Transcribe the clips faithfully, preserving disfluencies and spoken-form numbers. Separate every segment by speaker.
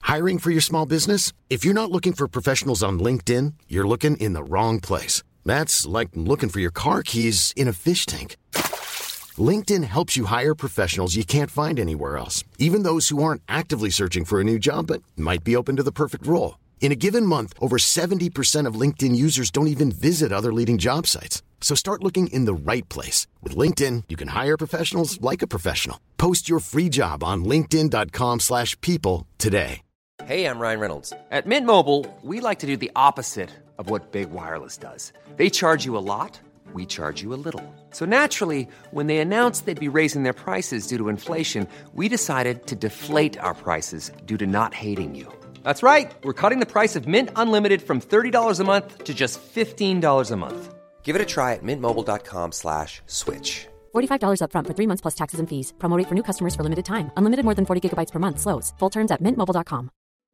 Speaker 1: Hiring for your small business? If you're not looking for professionals on LinkedIn, you're looking in the wrong place. That's like looking for your car keys in a fish tank. LinkedIn helps you hire professionals you can't find anywhere else, even those who aren't actively searching for a new job but might be open to the perfect role. In a given month, over seventy percent of LinkedIn users don't even visit other leading job sites. So start looking in the right place. With LinkedIn, you can hire professionals like a professional. Post your free job on linkedin.com slash people today.
Speaker 2: Hey, I'm Ryan Reynolds. At Mint Mobile, we like to do the opposite of what Big Wireless does. They charge you a lot, we charge you a little. So naturally, when they announced they'd be raising their prices due to inflation, we decided to deflate our prices due to not hating you. That's right. We're cutting the price of Mint Unlimited from thirty dollars a month to just fifteen dollars a month. Give it a try at mintmobile.com slash switch.
Speaker 3: forty-five dollars up front for three months plus taxes and fees. Promo rate for new customers for limited time. Unlimited more than forty gigabytes per month. Slows full terms at mint mobile dot com.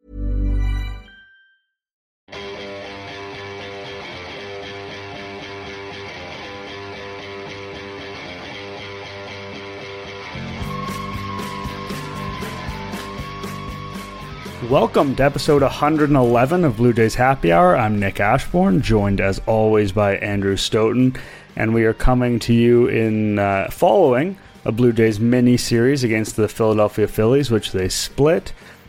Speaker 4: Welcome to episode one hundred eleven of Blue Jays Happy Hour. I'm Nick Ashbourne, joined as always by Andrew Stoughton, and we are coming to you in uh, following a Blue Jays mini-series against the Philadelphia Phillies, which they split.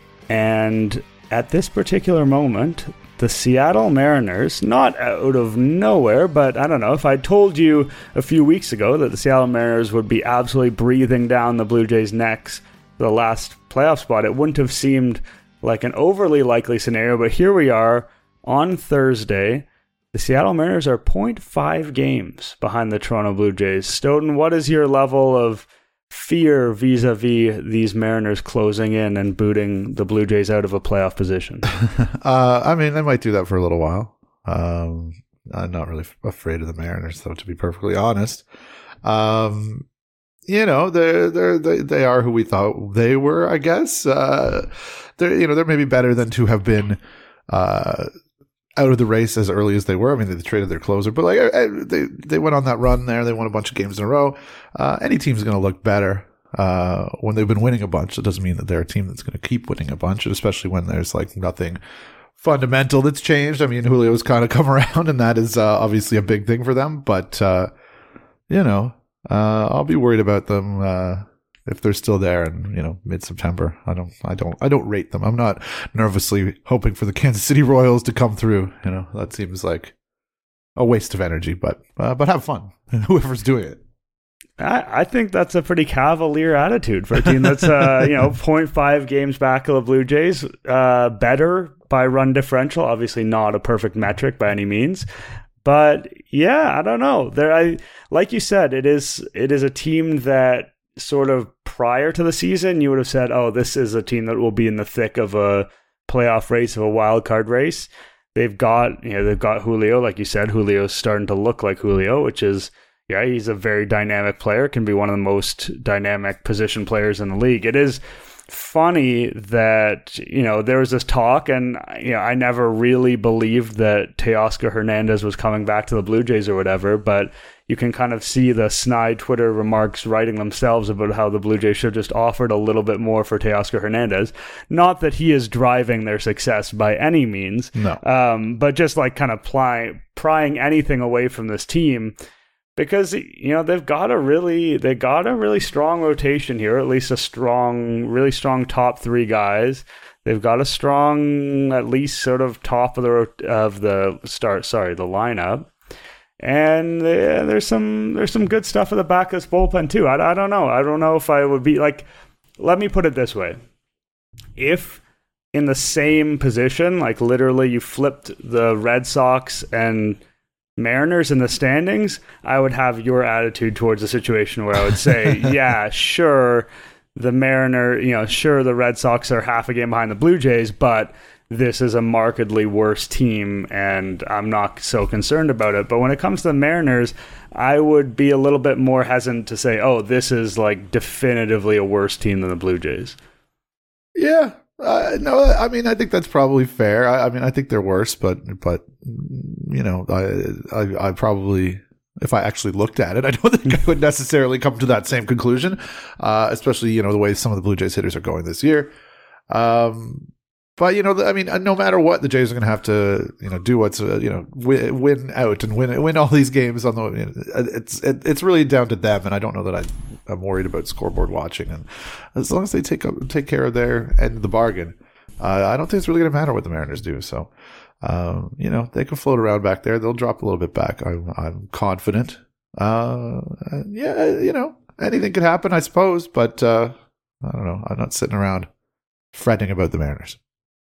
Speaker 4: And at this particular moment, the Seattle Mariners, not out of nowhere, but I don't know, if I told you a few weeks ago that the Seattle Mariners would be absolutely breathing down the Blue Jays' necks for the last playoff spot, it wouldn't have seemed like an overly likely scenario, but here we are on Thursday. The Seattle Mariners are zero point five games behind the Toronto Blue Jays. Stoughton, what is your level of fear vis-a-vis these Mariners closing in and booting the Blue Jays out of a playoff position?
Speaker 5: uh, I mean, they might do that for a little while. Um, I'm not really afraid of the Mariners, though, to be perfectly honest. Um, you know, they're, they're, they they are who we thought they were, I guess. Uh, they're, you know, they're maybe better than to have been uh, out of the race as early as they were. I mean, they traded their closer, but like I, I, they they went on that run there. They won a bunch of games in a row. Uh, any team's going to look better uh, when they've been winning a bunch. It doesn't mean that they're a team that's going to keep winning a bunch, especially when there's like nothing fundamental that's changed. I mean, Julio's kind of come around, and that is uh, obviously a big thing for them. But uh, you know. Uh, I'll be worried about them uh, if they're still there in, you know, mid-September. I don't, I don't, I don't rate them. I'm not nervously hoping for the Kansas City Royals to come through. You know, that seems like a waste of energy. But, uh, but have fun, whoever's doing it.
Speaker 4: I, I think that's a pretty cavalier attitude for a team that's, uh, you know, zero point five games back of the Blue Jays. Uh, better by run differential. Obviously, not a perfect metric by any means. But yeah, I don't know. There, I like you said, it is it is a team that sort of prior to the season you would have said, "Oh, this is a team that will be in the thick of a playoff race, of a wild card race." They've got, you know, they've got Julio, like you said. Julio's starting to look like Julio, which is, yeah, he's a very dynamic player. Can be one of the most dynamic position players in the league. It is funny that, you know, there was this talk, and you know, I never really believed that Teoscar Hernandez was coming back to the Blue Jays or whatever, but you can kind of see the snide Twitter remarks writing themselves about how the Blue Jays should just offered a little bit more for Teoscar Hernandez. Not that he is driving their success by any means,
Speaker 5: no.
Speaker 4: um, but just like kind of ply- prying anything away from this team. Because, you know, they've got a really they got a really strong rotation here, at least a strong, really strong top three guys. They've got a strong, at least sort of top of the of the start. Sorry, the lineup, and uh, there's some there's some good stuff at the back of this bullpen too. I, I don't know. I don't know if I would be like. Let me put it this way: if in the same position, like literally, you flipped the Red Sox and Mariners in the standings, I would have your attitude towards the situation where I would say, yeah, sure, the Mariner, you know, sure, the Red Sox are half a game behind the Blue Jays, but this is a markedly worse team, and I'm not so concerned about it. But when it comes to the Mariners, I would be a little bit more hesitant to say, oh, this is like definitively a worse team than the Blue Jays.
Speaker 5: Yeah. Uh, no, I mean, I think that's probably fair. I, I mean, I think they're worse, but, but, you know, I, I, I probably, if I actually looked at it, I don't think I would necessarily come to that same conclusion, uh, especially, you know, the way some of the Blue Jays hitters are going this year. Um, But, you know, I mean, no matter what, the Jays are going to have to, you know, do what's, uh, you know, win, win out and win win all these games on the, you know, it's it, it's really down to them. And I don't know that I, I'm worried about scoreboard watching. And as long as they take take care of their end of the bargain, uh, I don't think it's really going to matter what the Mariners do. So, um, you know, they can float around back there. They'll drop a little bit back. I'm, I'm confident. Uh, yeah, you know, anything could happen, I suppose. But uh, I don't know. I'm not sitting around fretting about the Mariners.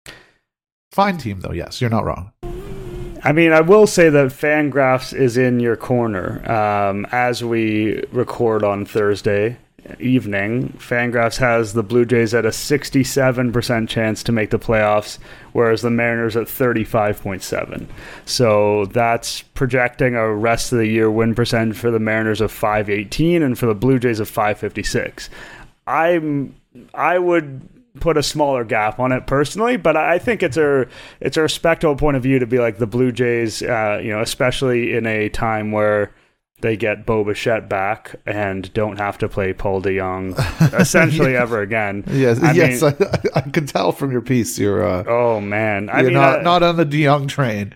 Speaker 5: Fine team, though. Yes, you're not wrong.
Speaker 4: I mean, I will say that Fangraphs is in your corner. Um, as we record on Thursday evening, Fangraphs has the Blue Jays at a sixty-seven percent chance to make the playoffs, whereas the Mariners at thirty-five point seven. So that's projecting a rest of the year win percentage for the Mariners of five eighteen and for the Blue Jays of five fifty-six. I'm, I would put a smaller gap on it personally, but I think it's a it's a respectable point of view to be like the Blue Jays, uh, you know, especially in a time where they get Bo Bichette back and don't have to play Paul DeJong essentially yeah. ever again.
Speaker 5: Yes,
Speaker 4: I
Speaker 5: yes,
Speaker 4: mean,
Speaker 5: I, I can tell from your piece. You're uh,
Speaker 4: oh man, I
Speaker 5: you're
Speaker 4: mean,
Speaker 5: not
Speaker 4: uh,
Speaker 5: not on the DeJong train.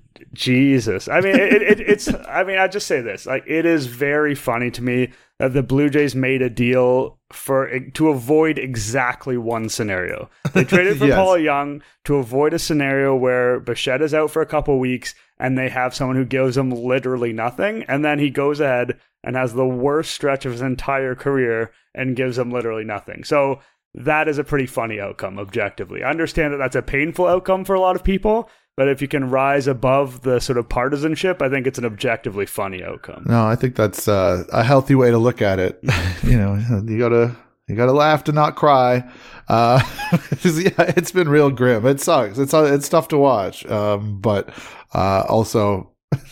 Speaker 4: Jesus, I mean, it, it, it's. I mean, I just say this: like, it is very funny to me that the Blue Jays made a deal for to avoid exactly one scenario. They traded for yes. Paul Young to avoid a scenario where Bichette is out for a couple weeks and they have someone who gives him literally nothing, and then he goes ahead and has the worst stretch of his entire career and gives him literally nothing. So that is a pretty funny outcome, objectively. I understand that that's a painful outcome for a lot of people, but if you can rise above the sort of partisanship, I think it's an objectively funny outcome.
Speaker 5: No, I think that's uh, a healthy way to look at it. you know, you gotta you gotta laugh to not cry. Uh, yeah, it's been real grim. It sucks. It's it's tough to watch. Um, but uh, also,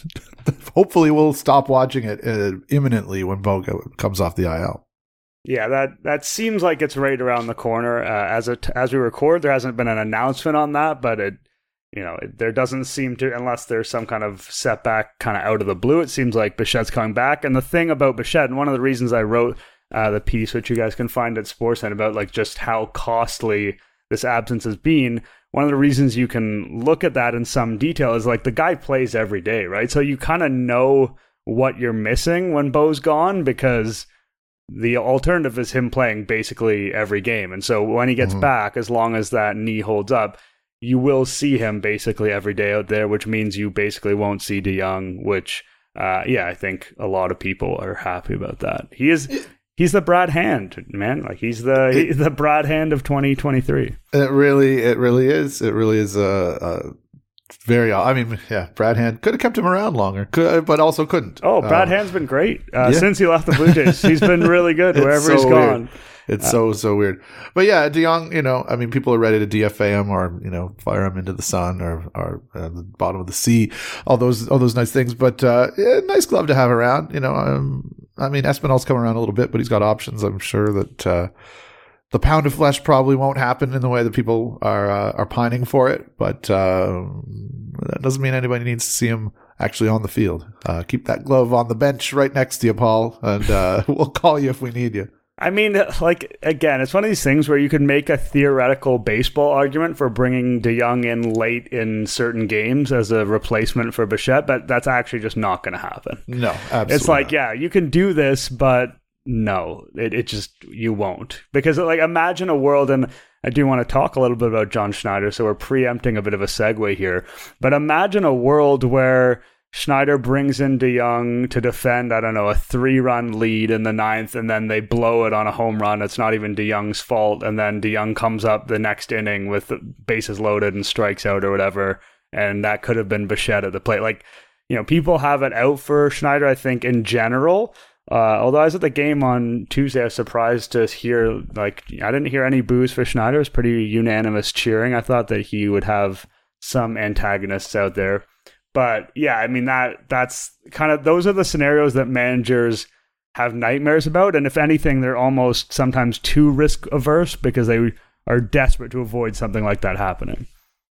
Speaker 5: hopefully, we'll stop watching it uh, imminently when Bo comes off the I L.
Speaker 4: Yeah, that, that seems like it's right around the corner. Uh, as it as we record, there hasn't been an announcement on that, but it. You know, there doesn't seem to, unless there's some kind of setback kind of out of the blue, it seems like Bichette's coming back. And the thing about Bichette, and one of the reasons I wrote uh, the piece, which you guys can find at Sportsnet, about like just how costly this absence has been, one of the reasons you can look at that in some detail is like the guy plays every day, right? So you kind of know what you're missing when Bo's gone, because the alternative is him playing basically every game. And so when he gets mm-hmm. back, as long as that knee holds up, you will see him basically every day out there, which means you basically won't see DeJong, which, uh, yeah, I think a lot of people are happy about that. He is, he's the Brad Hand, man. Like he's the he's the Brad Hand of twenty twenty-three.
Speaker 5: It really, it really is. It really is a, a very. I mean, yeah, Brad Hand could have kept him around longer, could, but also couldn't.
Speaker 4: Oh, Brad um, Hand's been great uh, yeah. since he left the Blue Jays. He's been really good wherever so he's gone. Weird.
Speaker 5: It's uh, so, so weird. But yeah, DeJong, you know, I mean, people are ready to D F A him or, you know, fire him into the sun or, or uh, the bottom of the sea, all those, all those nice things. But, uh, yeah, nice glove to have around, you know. Um, I mean, Espinal's come around a little bit, but he's got options. I'm sure that, uh, the pound of flesh probably won't happen in the way that people are, uh, are pining for it. But, uh, that doesn't mean anybody needs to see him actually on the field. Uh, keep that glove on the bench right next to you, Paul, and, uh, we'll call you if we need you.
Speaker 4: I mean, like, again, it's one of these things where you could make a theoretical baseball argument for bringing DeJong in late in certain games as a replacement for Bichette, but that's actually just not going to happen.
Speaker 5: No, absolutely
Speaker 4: It's like,
Speaker 5: not.
Speaker 4: yeah, you can do this, but no, it, it just, you won't. Because, like, imagine a world, and I do want to talk a little bit about John Schneider, so we're preempting a bit of a segue here, but imagine a world where Schneider brings in DeJong to defend, I don't know, a three-run lead in the ninth, and then they blow it on a home run. It's not even DeJong's fault, and then DeJong comes up the next inning with bases loaded and strikes out or whatever, and that could have been Bichette at the plate. Like, you know, people have it out for Schneider, I think, in general. Uh, although I was at the game on Tuesday, I was surprised to hear, like, I didn't hear any boos for Schneider. It was pretty unanimous cheering. I thought that he would have some antagonists out there. But yeah, I mean, that that's kind of, those are the scenarios that managers have nightmares about. And if anything, they're almost sometimes too risk averse because they are desperate to avoid something like that happening.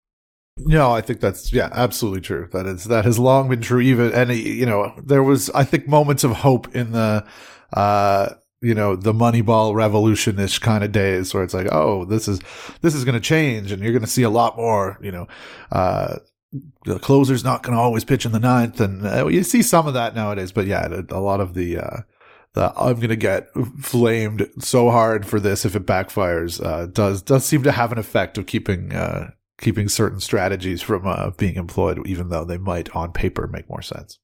Speaker 5: No, I think that's, yeah, absolutely true. That is, that has long been true. Even, and you know, there was, I think, moments of hope in the, uh, you know, the Moneyball revolutionish kind of days where it's like, oh, this is this is going to change, and you're going to see a lot more. You know, uh, the closer's not going to always pitch in the ninth, and uh, you see some of that nowadays. But yeah, a lot of the uh, the I'm going to get flamed so hard for this if it backfires uh, does does seem to have an effect of keeping uh, keeping certain strategies from uh, being employed, even though they might on paper make more sense.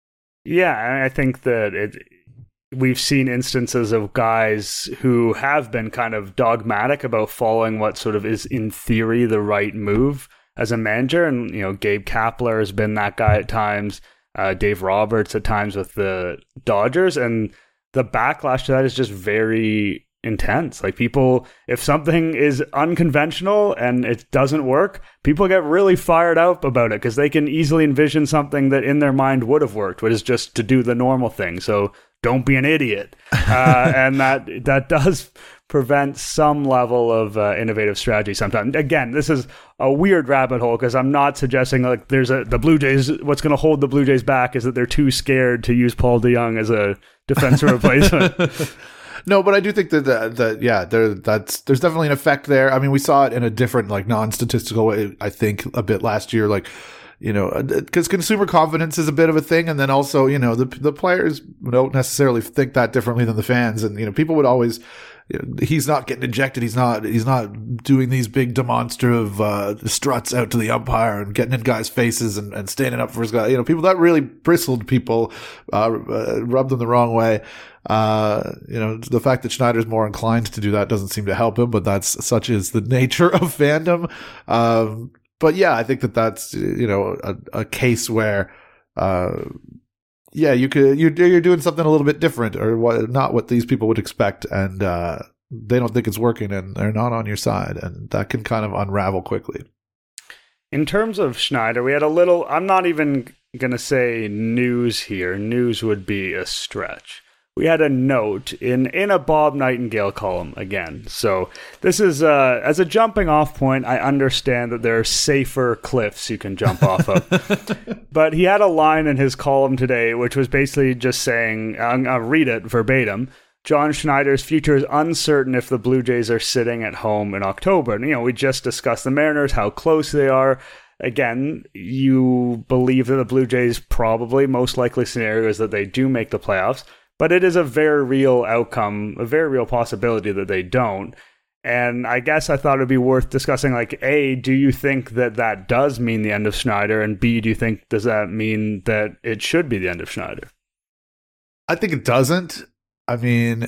Speaker 4: Yeah, I think that it. We've seen instances of guys who have been kind of dogmatic about following what sort of is in theory the right move as a manager. And, you know, Gabe Kapler has been that guy at times, uh, Dave Roberts at times with the Dodgers. And the backlash to that is just very intense. Like people, if something is unconventional and it doesn't work, people get really fired up about it because they can easily envision something that in their mind would have worked, which is just to do the normal thing. So don't be an idiot. Uh, and that that does prevent some level of uh, innovative strategy sometimes. Again, this is a weird rabbit hole because I'm not suggesting like there's a the Blue Jays, what's going to hold the Blue Jays back is that they're too scared to use Paul DeJong as a defensive replacement.
Speaker 5: No, but I do think that, that, that yeah, there that's there's definitely an effect there. I mean, we saw it in a different, like, non-statistical way, I think, a bit last year, like, you know, because consumer confidence is a bit of a thing. And then also, you know, the the players don't necessarily think that differently than the fans. And, you know, people would always, you know, he's not getting ejected. He's not, he's not doing these big demonstrative uh, struts out to the umpire and getting in guys' faces and, and standing up for his guy. You know, people that really bristled people, uh, uh, rubbed them the wrong way. Uh, you know, the fact that Schneider's more inclined to do that doesn't seem to help him, but that's such is the nature of fandom. Um, But yeah, I think that that's, you know, a, a case where, uh, yeah, you could, you're, you're doing something a little bit different or what, not what these people would expect. And, uh, they don't think it's working and they're not on your side. And that can kind of unravel quickly.
Speaker 4: In terms of Schneider, we had a little, I'm not even going to say news here. News would be a stretch. We had a note in, in a Bob Nightingale column again. So this is, uh, as a jumping off point, I understand that there are safer cliffs you can jump off of. But he had a line in his column today, which was basically just saying, I'm, I'll read it verbatim, John Schneider's future is uncertain if the Blue Jays are sitting at home in October. And, you know, we just discussed the Mariners, how close they are. Again, you believe that the Blue Jays probably, most likely scenario is that they do make the playoffs. But it is a very real outcome, a very real possibility that they don't. And I guess I thought it'd be worth discussing, like, A, do you think that that does mean the end of Schneider? And B, do you think, does that mean that it should be the end of Schneider?
Speaker 5: I think it doesn't. I mean,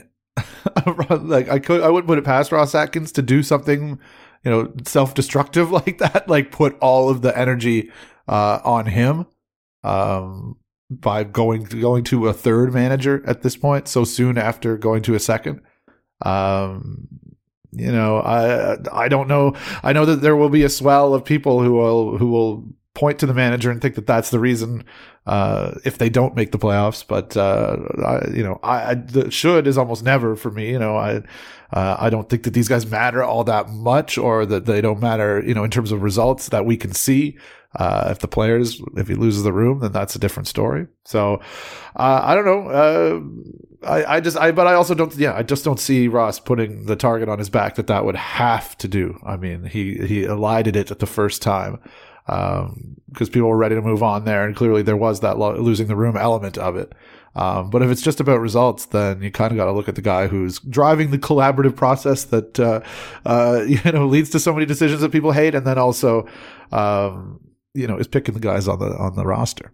Speaker 5: like, I could, I wouldn't put it past Ross Atkins to do something, you know, self-destructive like that, like put all of the energy uh, on him. Um, by going to, going to a third manager at this point, so soon after going to a second. Um, you know, I I don't know. I know that there will be a swell of people who will who will point to the manager and think that that's the reason uh, if they don't make the playoffs. But uh, I, you know, I, I the should is almost never for me. You know, I uh, I don't think that these guys matter all that much, or that they don't matter. You know, in terms of results that we can see. Uh, if the players, if he loses the room, then that's a different story. So, uh, I don't know. Uh, I, I just, I, but I also don't, yeah, I just don't see Ross putting the target on his back that that would have to do. I mean, he, he elided it at the first time, um, because people were ready to move on there. And clearly there was that lo- losing the room element of it. Um, but if it's just about results, then you kind of got to look at the guy who's driving the collaborative process that, uh, uh, you know, leads to so many decisions that people hate. And then also, um, you know, is picking the guys on the on the roster.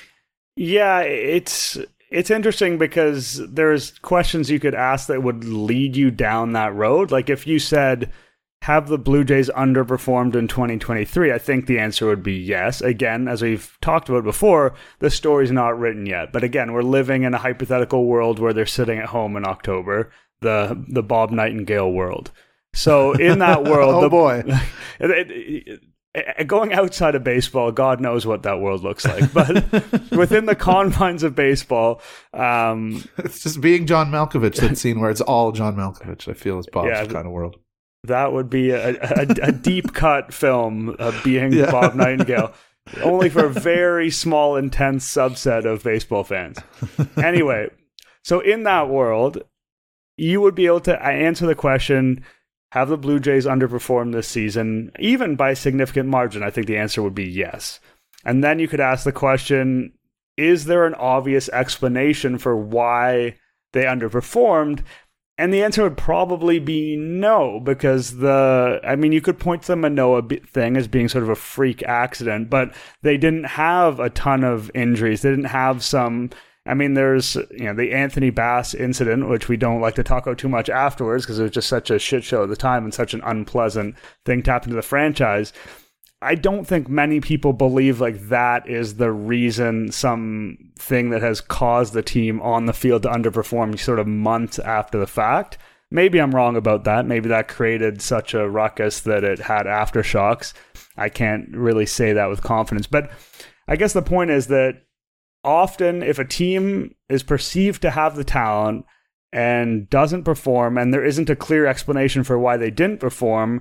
Speaker 4: Yeah, it's it's interesting because there's questions you could ask that would lead you down that road. Like if you said, have the Blue Jays underperformed in twenty twenty-three? I think the answer would be yes. Again, as we've talked about before, the story's not written yet. But again, we're living in a hypothetical world where they're sitting at home in October, the the Bob Nightingale world. So in that world,
Speaker 5: oh
Speaker 4: the,
Speaker 5: boy.
Speaker 4: it, it, Going outside of baseball, God knows what that world looks like. But within the confines of baseball, um,
Speaker 5: it's just being John Malkovich. That scene where it's all John Malkovich. I feel is Bob's
Speaker 4: yeah,
Speaker 5: kind of world.
Speaker 4: That would be a, a, a deep cut film of being yeah. Bob Nightingale, only for a very small, intense subset of baseball fans. Anyway, so in that world, you would be able to answer the question, have the Blue Jays underperformed this season, even by a significant margin? I think the answer would be yes. And then you could ask the question, is there an obvious explanation for why they underperformed? And the answer would probably be no, because the, I mean, you could point to the Manoah thing as being sort of a freak accident, but they didn't have a ton of injuries. They didn't have some, I mean, there's, you know, the Anthony Bass incident, which we don't like to talk about too much afterwards because it was just such a shit show at the time and such an unpleasant thing to happen to the franchise. I don't think many people believe like that is the reason, some thing that has caused the team on the field to underperform sort of months after the fact. Maybe I'm wrong about that. Maybe that created such a ruckus that it had aftershocks. I can't really say that with confidence. But I guess the point is that often if a team is perceived to have the talent and doesn't perform, and there isn't a clear explanation for why they didn't perform,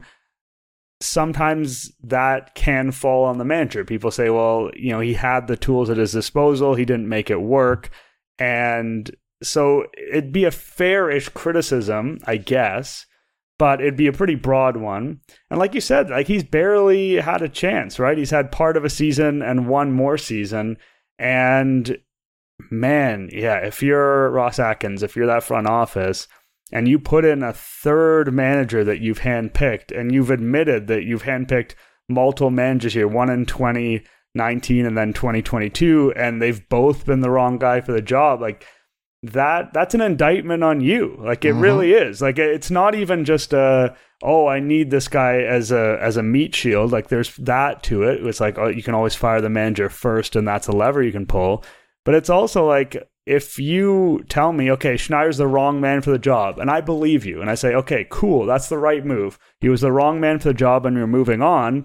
Speaker 4: sometimes that can fall on the manager. People say, well, you know, he had the tools at his disposal, he didn't make it work. And so it'd be a fair-ish criticism, I guess, but it'd be a pretty broad one. And like you said, like he's barely had a chance, right? He's had part of a season and one more season. And man, yeah, if you're Ross Atkins, if you're that front office, and you put in a third manager that you've handpicked, and you've admitted that you've handpicked multiple managers here, one in twenty nineteen and then twenty twenty-two, and they've both been the wrong guy for the job, like that, that's an indictment on you. Like it mm-hmm. really is. Like it's not even just a, oh, I need this guy as a as a meat shield. Like there's that to it. It's like, oh, you can always fire the manager first, and that's a lever you can pull. But it's also like, if you tell me, okay, Schneider's the wrong man for the job, and I believe you, and I say, okay, cool, that's the right move. He was the wrong man for the job, and you're moving on.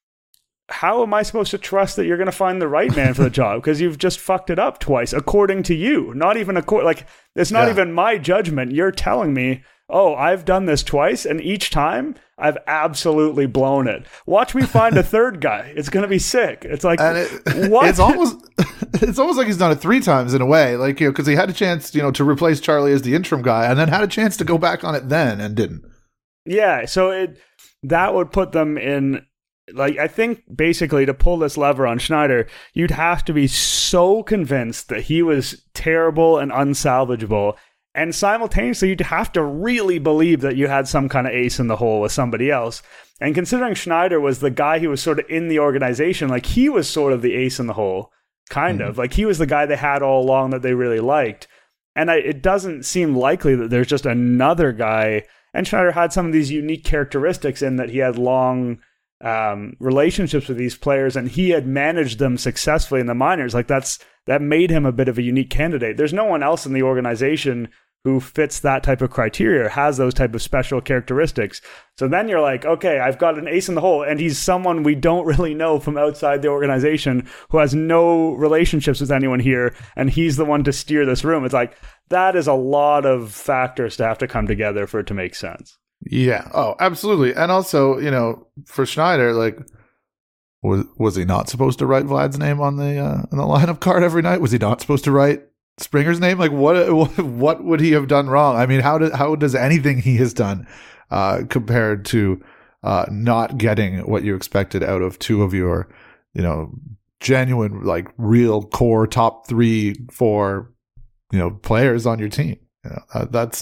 Speaker 4: How am I supposed to trust that you're going to find the right man for the job? Because you've just fucked it up twice, according to you. Not even a like, it's not yeah. even my judgment. You're telling me, oh, I've done this twice, and each time I've absolutely blown it. Watch me find a third guy. It's going to be sick. It's like,
Speaker 5: it,
Speaker 4: what?
Speaker 5: It's almost, it's almost like he's done it three times in a way. Like, you know, because he had a chance, you know, to replace Charlie as the interim guy, and then had a chance to go back on it then and didn't.
Speaker 4: Yeah, so it that would put them in, like, I think basically to pull this lever on Schneider, you'd have to be so convinced that he was terrible and unsalvageable. And simultaneously, you'd have to really believe that you had some kind of ace in the hole with somebody else. And considering Schneider was the guy who was sort of in the organization, like he was sort of the ace in the hole, kind mm-hmm. of. Like he was the guy they had all along that they really liked. And I, it doesn't seem likely that there's just another guy. And Schneider had some of these unique characteristics in that he had long um, relationships with these players, and he had managed them successfully in the minors. Like that's that made him a bit of a unique candidate. There's no one else in the organization who fits that type of criteria, has those type of special characteristics. So then you're like, okay, I've got an ace in the hole, and he's someone we don't really know from outside the organization who has no relationships with anyone here, and he's the one to steer this room. It's like, that is a lot of factors to have to come together for it to make sense.
Speaker 5: Yeah. Oh, absolutely. And also, you know, for Schneider, like, was was he not supposed to write Vlad's name on the uh, on the lineup card every night? Was he not supposed to write Springer's name? Like, what what would he have done wrong? I mean, how does how does anything he has done uh, compared to uh, not getting what you expected out of two of your, you know, genuine, like, real core top three, four, you know, players on your team? You know, uh, that's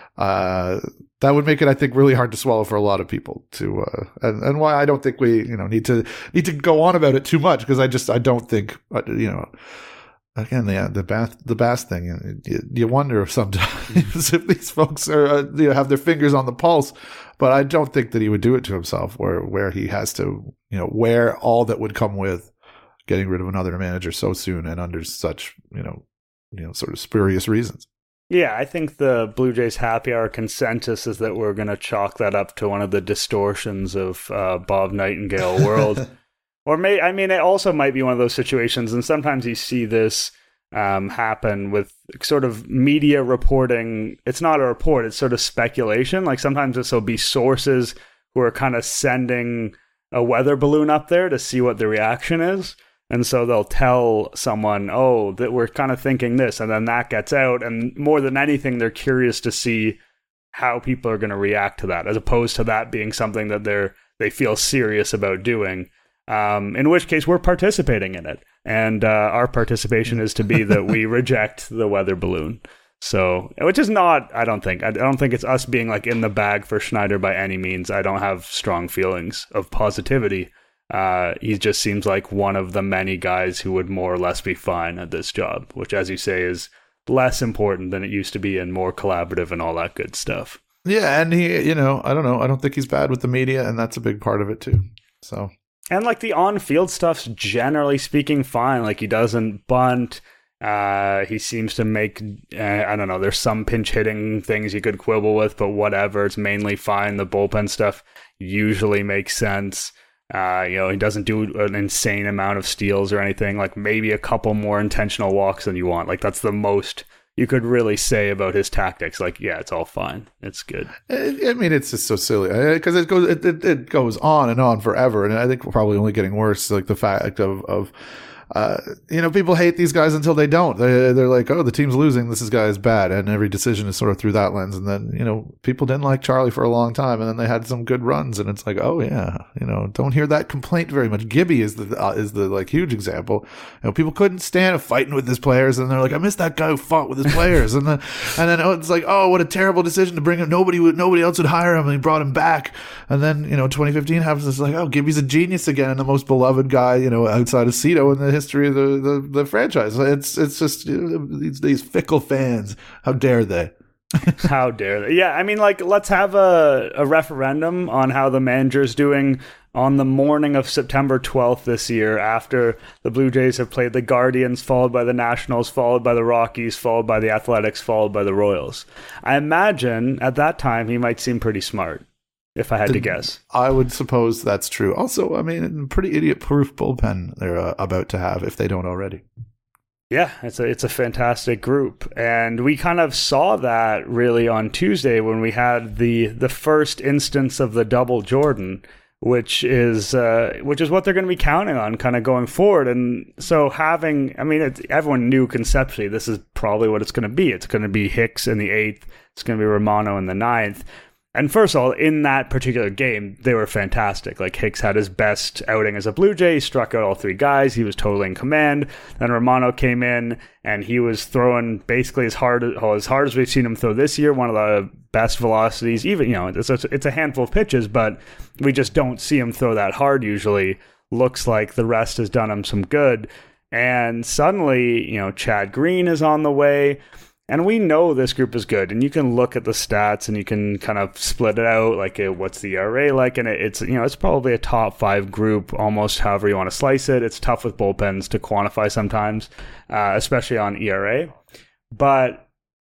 Speaker 5: uh, that would make it, I think, really hard to swallow for a lot of people. To uh, and and why I don't think we, you know, need to need to go on about it too much, because I just I don't think, you know. Again, the the Bass the Bass thing. You, you wonder if sometimes if these folks are uh, you know have their fingers on the pulse, but I don't think that he would do it to himself, where where he has to, you know, wear all that would come with getting rid of another manager so soon and under such, you know you know sort of spurious reasons.
Speaker 4: Yeah, I think the Blue Jays happy hour consensus is that we're going to chalk that up to one of the distortions of uh, Bob Nightingale world. Or may I mean, it also might be one of those situations, and sometimes you see this um, happen with sort of media reporting. It's not a report, it's sort of speculation. Like sometimes this will be sources who are kind of sending a weather balloon up there to see what the reaction is. And so they'll tell someone, oh, that we're kind of thinking this, and then that gets out. And more than anything, they're curious to see how people are going to react to that, as opposed to that being something that they're they feel serious about doing. Um, in which case, we're participating in it, and uh, our participation is to be that we reject the weather balloon. So, which is not, I don't think, I don't think it's us being like in the bag for Schneider by any means. I don't have strong feelings of positivity. Uh, he just seems like one of the many guys who would more or less be fine at this job, which, as you say, is less important than it used to be and more collaborative and all that good stuff.
Speaker 5: Yeah, and he, you know, I don't know, I don't think he's bad with the media, and that's a big part of it too. So,
Speaker 4: and like the on-field stuff's generally speaking fine. Like he doesn't bunt. Uh, he seems to make, uh, I don't know, there's some pinch hitting things you could quibble with, but whatever, it's mainly fine. The bullpen stuff usually makes sense. Uh, you know, he doesn't do an insane amount of steals or anything, like maybe a couple more intentional walks than you want. Like that's the most you could really say about his tactics. Like, yeah, it's all fine. It's good.
Speaker 5: I mean, it's just so silly because it goes, it, it, it goes on and on forever. And I think we're probably only getting worse. Like the fact of, of, Uh, you know, people hate these guys until they don't. They, they're like, oh, the team's losing. This is guy is bad. And every decision is sort of through that lens. And then, you know, people didn't like Charlie for a long time. And then they had some good runs. And it's like, oh, yeah, you know, don't hear that complaint very much. Gibby is the, uh, is the like huge example. You know, people couldn't stand fighting with his players. And they're like, I miss that guy who fought with his players. and then, and then oh, it's like, oh, what a terrible decision to bring him. Nobody would, nobody else would hire him. And he brought him back. And then, you know, twenty fifteen happens. It's like, oh, Gibby's a genius again. And the most beloved guy, you know, outside of Cito in the history of the, the the franchise. It's it's just, you know, these these fickle fans. How dare they?
Speaker 4: How dare they? Yeah, I mean, like, let's have a, a referendum on how the manager's doing on the morning of September twelfth this year, after the Blue Jays have played the Guardians, followed by the Nationals, followed by the Rockies, followed by the Athletics, followed by the Royals. I imagine at that time he might seem pretty smart, if I had to guess.
Speaker 5: I would suppose that's true. Also, I mean, pretty idiot-proof bullpen they're uh, about to have, if they don't already.
Speaker 4: Yeah, it's a it's a fantastic group, and we kind of saw that really on Tuesday when we had the the first instance of the double Jordan, which is uh, which is what they're going to be counting on, kind of going forward. And so having, I mean, it's, everyone knew conceptually this is probably what it's going to be. It's going to be Hicks in the eighth. It's going to be Romano in the ninth. And first of all, in that particular game, they were fantastic. Like, Hicks had his best outing as a Blue Jay. He struck out all three guys. He was totally in command. Then Romano came in, and he was throwing basically as hard, well, as hard as we've seen him throw this year. One of the best velocities. Even, you know, it's a, it's a handful of pitches, but we just don't see him throw that hard usually. Looks like the rest has done him some good. And suddenly, you know, Chad Green is on the way. And we know this group is good, and you can look at the stats and you can kind of split it out, like uh, what's the E R A like, and it, it's, you know, it's probably a top five group, almost however you want to slice it. It's tough with bullpens to quantify sometimes, uh, especially on E R A. But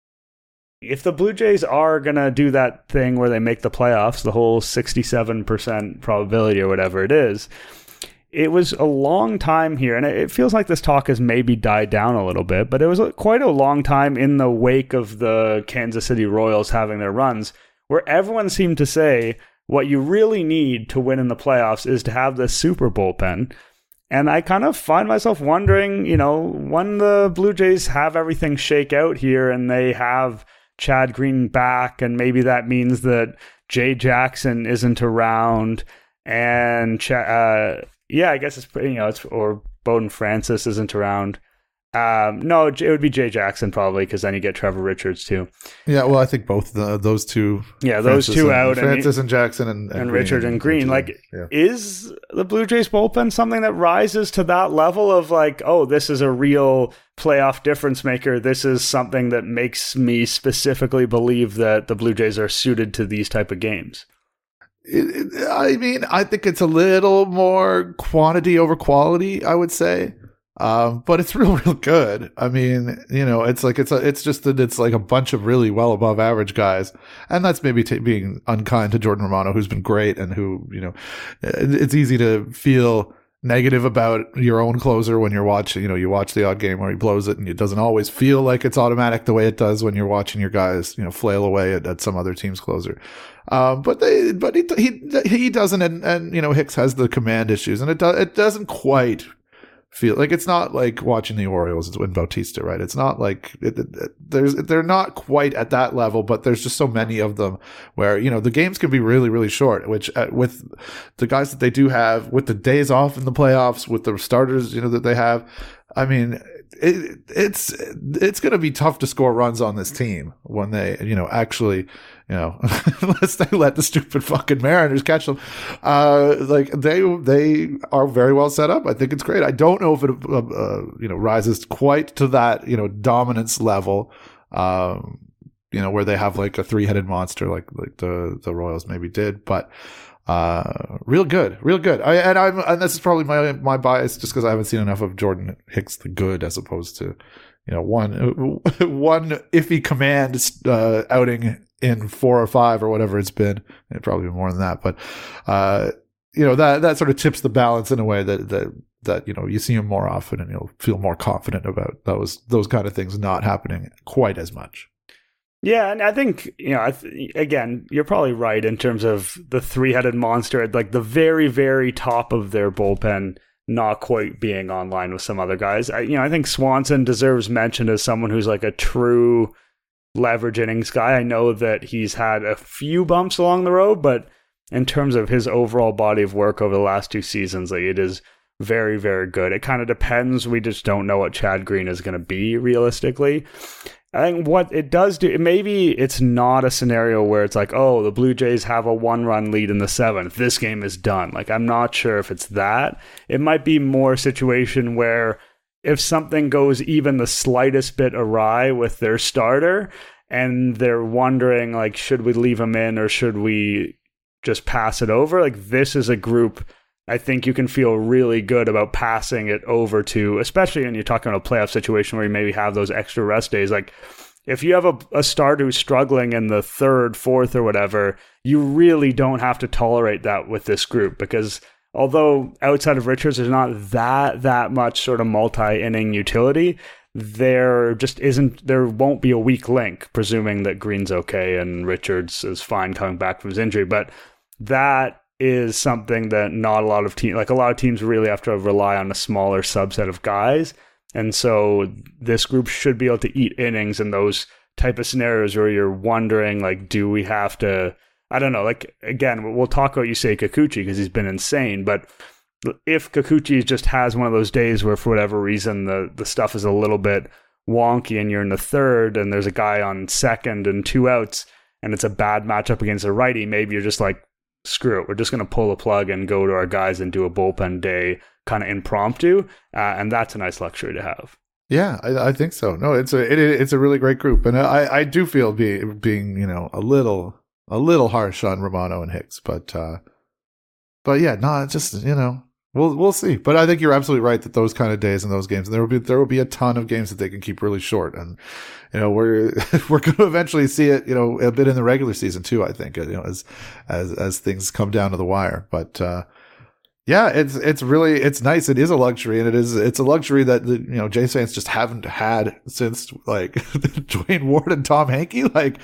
Speaker 4: if the Blue Jays are going to do that thing where they make the playoffs, the whole sixty-seven percent probability or whatever it is, it was a long time here, and it feels like this talk has maybe died down a little bit, but it was quite a long time in the wake of the Kansas City Royals having their runs, where everyone seemed to say what you really need to win in the playoffs is to have this super bullpen. And I kind of find myself wondering, you know, when the Blue Jays have everything shake out here and they have Chad Green back, and maybe that means that Jay Jackson isn't around, and Ch- uh, yeah, I guess it's, you know, it's, or Bowden Francis isn't around. Um, no, it would be Jay Jackson probably, because then you get Trevor Richards too.
Speaker 5: Yeah, well, I think both the, those two.
Speaker 4: Yeah, those
Speaker 5: Francis
Speaker 4: two
Speaker 5: and,
Speaker 4: out.
Speaker 5: Francis
Speaker 4: and,
Speaker 5: and Jackson and, and,
Speaker 4: and
Speaker 5: Green,
Speaker 4: Richard and Green. Like,
Speaker 5: yeah.
Speaker 4: Is the Blue Jays bullpen something that rises to that level of like, oh, this is a real playoff difference maker? This is something that makes me specifically believe that the Blue Jays are suited to these type of games.
Speaker 5: It, it, I mean, I think it's a little more quantity over quality, I would say. Um, but it's real, real good. I mean, you know, it's like, it's a, it's just that it's like a bunch of really well above average guys. And that's maybe t- being unkind to Jordan Romano, who's been great, and who, you know, it's easy to feel negative about your own closer when you're watching, you know, you watch the odd game where he blows it, and it doesn't always feel like it's automatic the way it does when you're watching your guys, you know, flail away at, at some other team's closer. Um, but they, but he, he, he doesn't, and, and, you know, Hicks has the command issues, and it, do, it doesn't quite feel like it's not like watching the Orioles win Bautista, right? It's not like it, it, it, there's they're not quite at that level, but there's just so many of them where, you know, the games can be really, really short, which uh, with the guys that they do have, with the days off in the playoffs, with the starters, you know, that they have, I mean, it, it's it's going to be tough to score runs on this team when they, you know, actually, you know, unless they let the stupid fucking Mariners catch them. Uh, like they they are very well set up. I think it's great. I don't know if it uh, uh, you know rises quite to that, you know, dominance level. Um, you know, where they have like a three-headed monster like like the the Royals maybe did, but. Uh, real good, real good. I, and I'm, and this is probably my, my bias just because I haven't seen enough of Jordan Hicks the good as opposed to, you know, one, one iffy command, uh, outing in four or five or whatever it's been. It probably more than that, but, uh, you know, that, that sort of tips the balance in a way that, that, that, you know, you see him more often and you'll feel more confident about those, those kind of things not happening quite as much.
Speaker 4: Yeah, and I think, you know, I th- again, you're probably right in terms of the three-headed monster at like the very, very top of their bullpen not quite being online with some other guys. I, you know, I think Swanson deserves mention as someone who's like a true leverage innings guy. I know that he's had a few bumps along the road, but in terms of his overall body of work over the last two seasons, like it is very, very good. It kind of depends. We just don't know what Chad Green is going to be realistically. I think what it does do, maybe it's not a scenario where it's like, oh, the Blue Jays have a one-run lead in the seventh. This game is done. Like, I'm not sure if it's that. It might be more a situation where if something goes even the slightest bit awry with their starter and they're wondering, like, should we leave him in or should we just pass it over? Like, this is a group I think you can feel really good about passing it over to, especially when you're talking about a playoff situation where you maybe have those extra rest days. Like, if you have a, a starter who's struggling in the third, fourth, or whatever, you really don't have to tolerate that with this group because although outside of Richards, there's not that that much sort of multi-inning utility. There just isn't. There won't be a weak link, presuming that Green's okay and Richards is fine coming back from his injury. But that is something that not a lot of teams, like a lot of teams really have to rely on a smaller subset of guys. And so this group should be able to eat innings in those type of scenarios where you're wondering, like, do we have to, I don't know, like, again, we'll talk about Yusei Kikuchi because he's been insane, but if Kikuchi just has one of those days where for whatever reason the, the stuff is a little bit wonky and you're in the third and there's a guy on second and two outs and it's a bad matchup against a righty, maybe you're just like, screw it, we're just going to pull the plug and go to our guys and do a bullpen day kind of impromptu, uh, and that's a nice luxury to have.
Speaker 5: Yeah, I, I think so. No, it's a it, it's a really great group, and I, I do feel be, being you know a little a little harsh on Romano and Hicks, but uh, but yeah, no, it's just you know we'll we'll see. But I think you're absolutely right that those kind of days and those games, and there will be there will be a ton of games that they can keep really short, and you know we're we're going to eventually see it you know a bit in the regular season too. I think you know as as as things come down to the wire, but. Uh, Yeah, it's it's really it's nice. It is a luxury, and it is it's a luxury that the, you know Jays fans just haven't had since like Dwayne Ward and Tom Hankey. Like,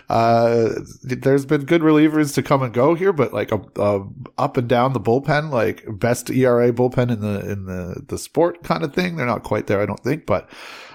Speaker 5: uh, there's been good relievers to come and go here, but like a, a up and down the bullpen, like best E R A bullpen in the in the the sport kind of thing. They're not quite there, I don't think, but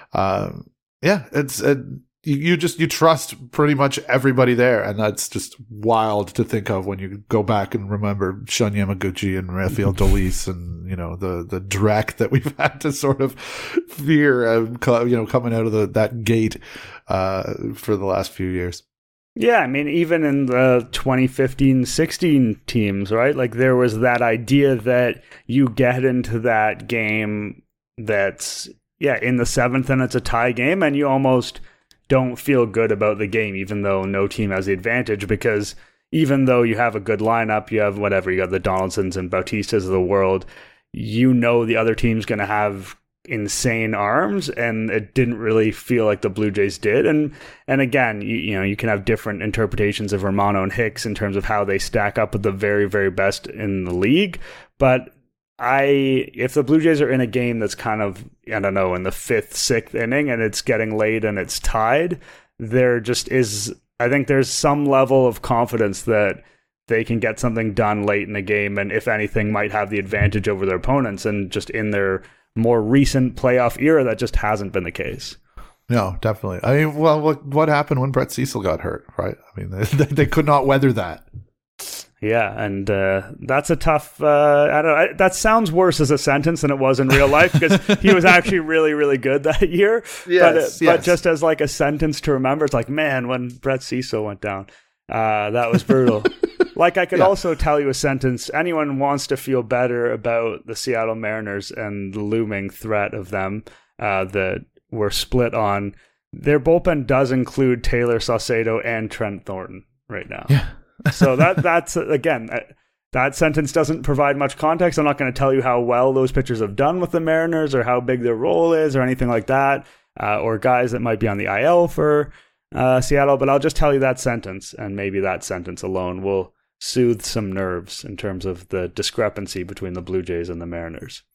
Speaker 5: um, yeah, it's. It, You, you just, you trust pretty much everybody there. And that's just wild to think of when you go back and remember Shun Yamaguchi and Rafael Dolis and, you know, the, the dreck that we've had to sort of fear, uh, you know, coming out of the, that gate, uh, for the last few years.
Speaker 4: Yeah, I mean, even in the twenty fifteen sixteen teams, right? Like there was that idea that you get into that game that's, yeah, in the seventh and it's a tie game and you almost don't feel good about the game, even though no team has the advantage, because even though you have a good lineup, you have whatever, you got the Donaldsons and Bautistas of the world, you know the other team's going to have insane arms, and it didn't really feel like the Blue Jays did. And and again, you, you know, you can have different interpretations of Romano and Hicks in terms of how they stack up with the very, very best in the league, but I if the Blue Jays are in a game that's kind of, I don't know, in the fifth, sixth inning and it's getting late and it's tied, there just is, I think there's some level of confidence that they can get something done late in the game and if anything might have the advantage over their opponents and just in their more recent playoff era, that just hasn't been the case.
Speaker 5: No, definitely. I mean, well, what what happened when Brett Cecil got hurt, right? I mean, they, they could not weather that.
Speaker 4: Yeah, and uh, that's a tough. Uh, I don't. I, that sounds worse as a sentence than it was in real life, because he was actually really, really good that year.
Speaker 5: Yes,
Speaker 4: but, uh,
Speaker 5: yes.
Speaker 4: but just as like a sentence to remember, it's like, man, when Brett Cecil went down, uh, that was brutal. Like I could yeah. also tell you a sentence. Anyone wants to feel better about the Seattle Mariners and the looming threat of them uh, that we're split on. Their bullpen does include Taylor Saucedo and Trent Thornton right now.
Speaker 5: Yeah.
Speaker 4: So that that's again that, that sentence doesn't provide much context. I'm not going to tell you how well those pitchers have done with the Mariners or how big their role is or anything like that, uh, or guys that might be on the I L for uh, Seattle. But I'll just tell you that sentence, and maybe that sentence alone will soothe some nerves in terms of the discrepancy between the Blue Jays and the Mariners.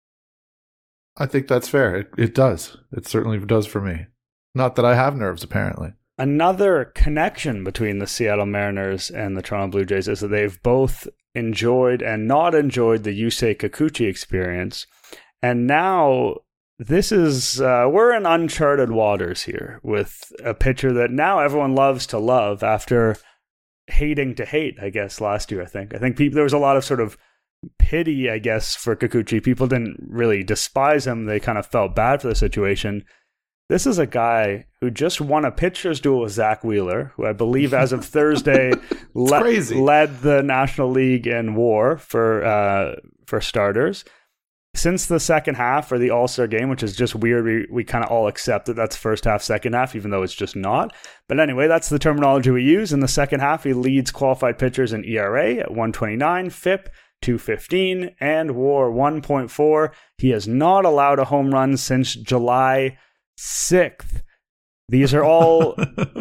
Speaker 5: I think that's fair. It, it does. It certainly does for me. Not that I have nerves, apparently.
Speaker 4: Another connection between the Seattle Mariners and the Toronto Blue Jays is that they've both enjoyed and not enjoyed the Yusei Kikuchi experience. And now this is, uh, we're in uncharted waters here with a pitcher that now everyone loves to love after hating to hate, I guess, last year, I think. I think people, there was a lot of sort of pity, I guess, for Kikuchi. People didn't really despise him. They kind of felt bad for the situation. This is a guy who just won a pitcher's duel with Zach Wheeler, who I believe as of Thursday le- led the National League in WAR for uh, for starters. Since the second half for the All-Star game, which is just weird, we, we kind of all accept that that's first half, second half, even though it's just not. But anyway, that's the terminology we use. In the second half, he leads qualified pitchers in E R A at one twenty-nine, F I P two fifteen, and WAR one point four. He has not allowed a home run since July sixth. These are all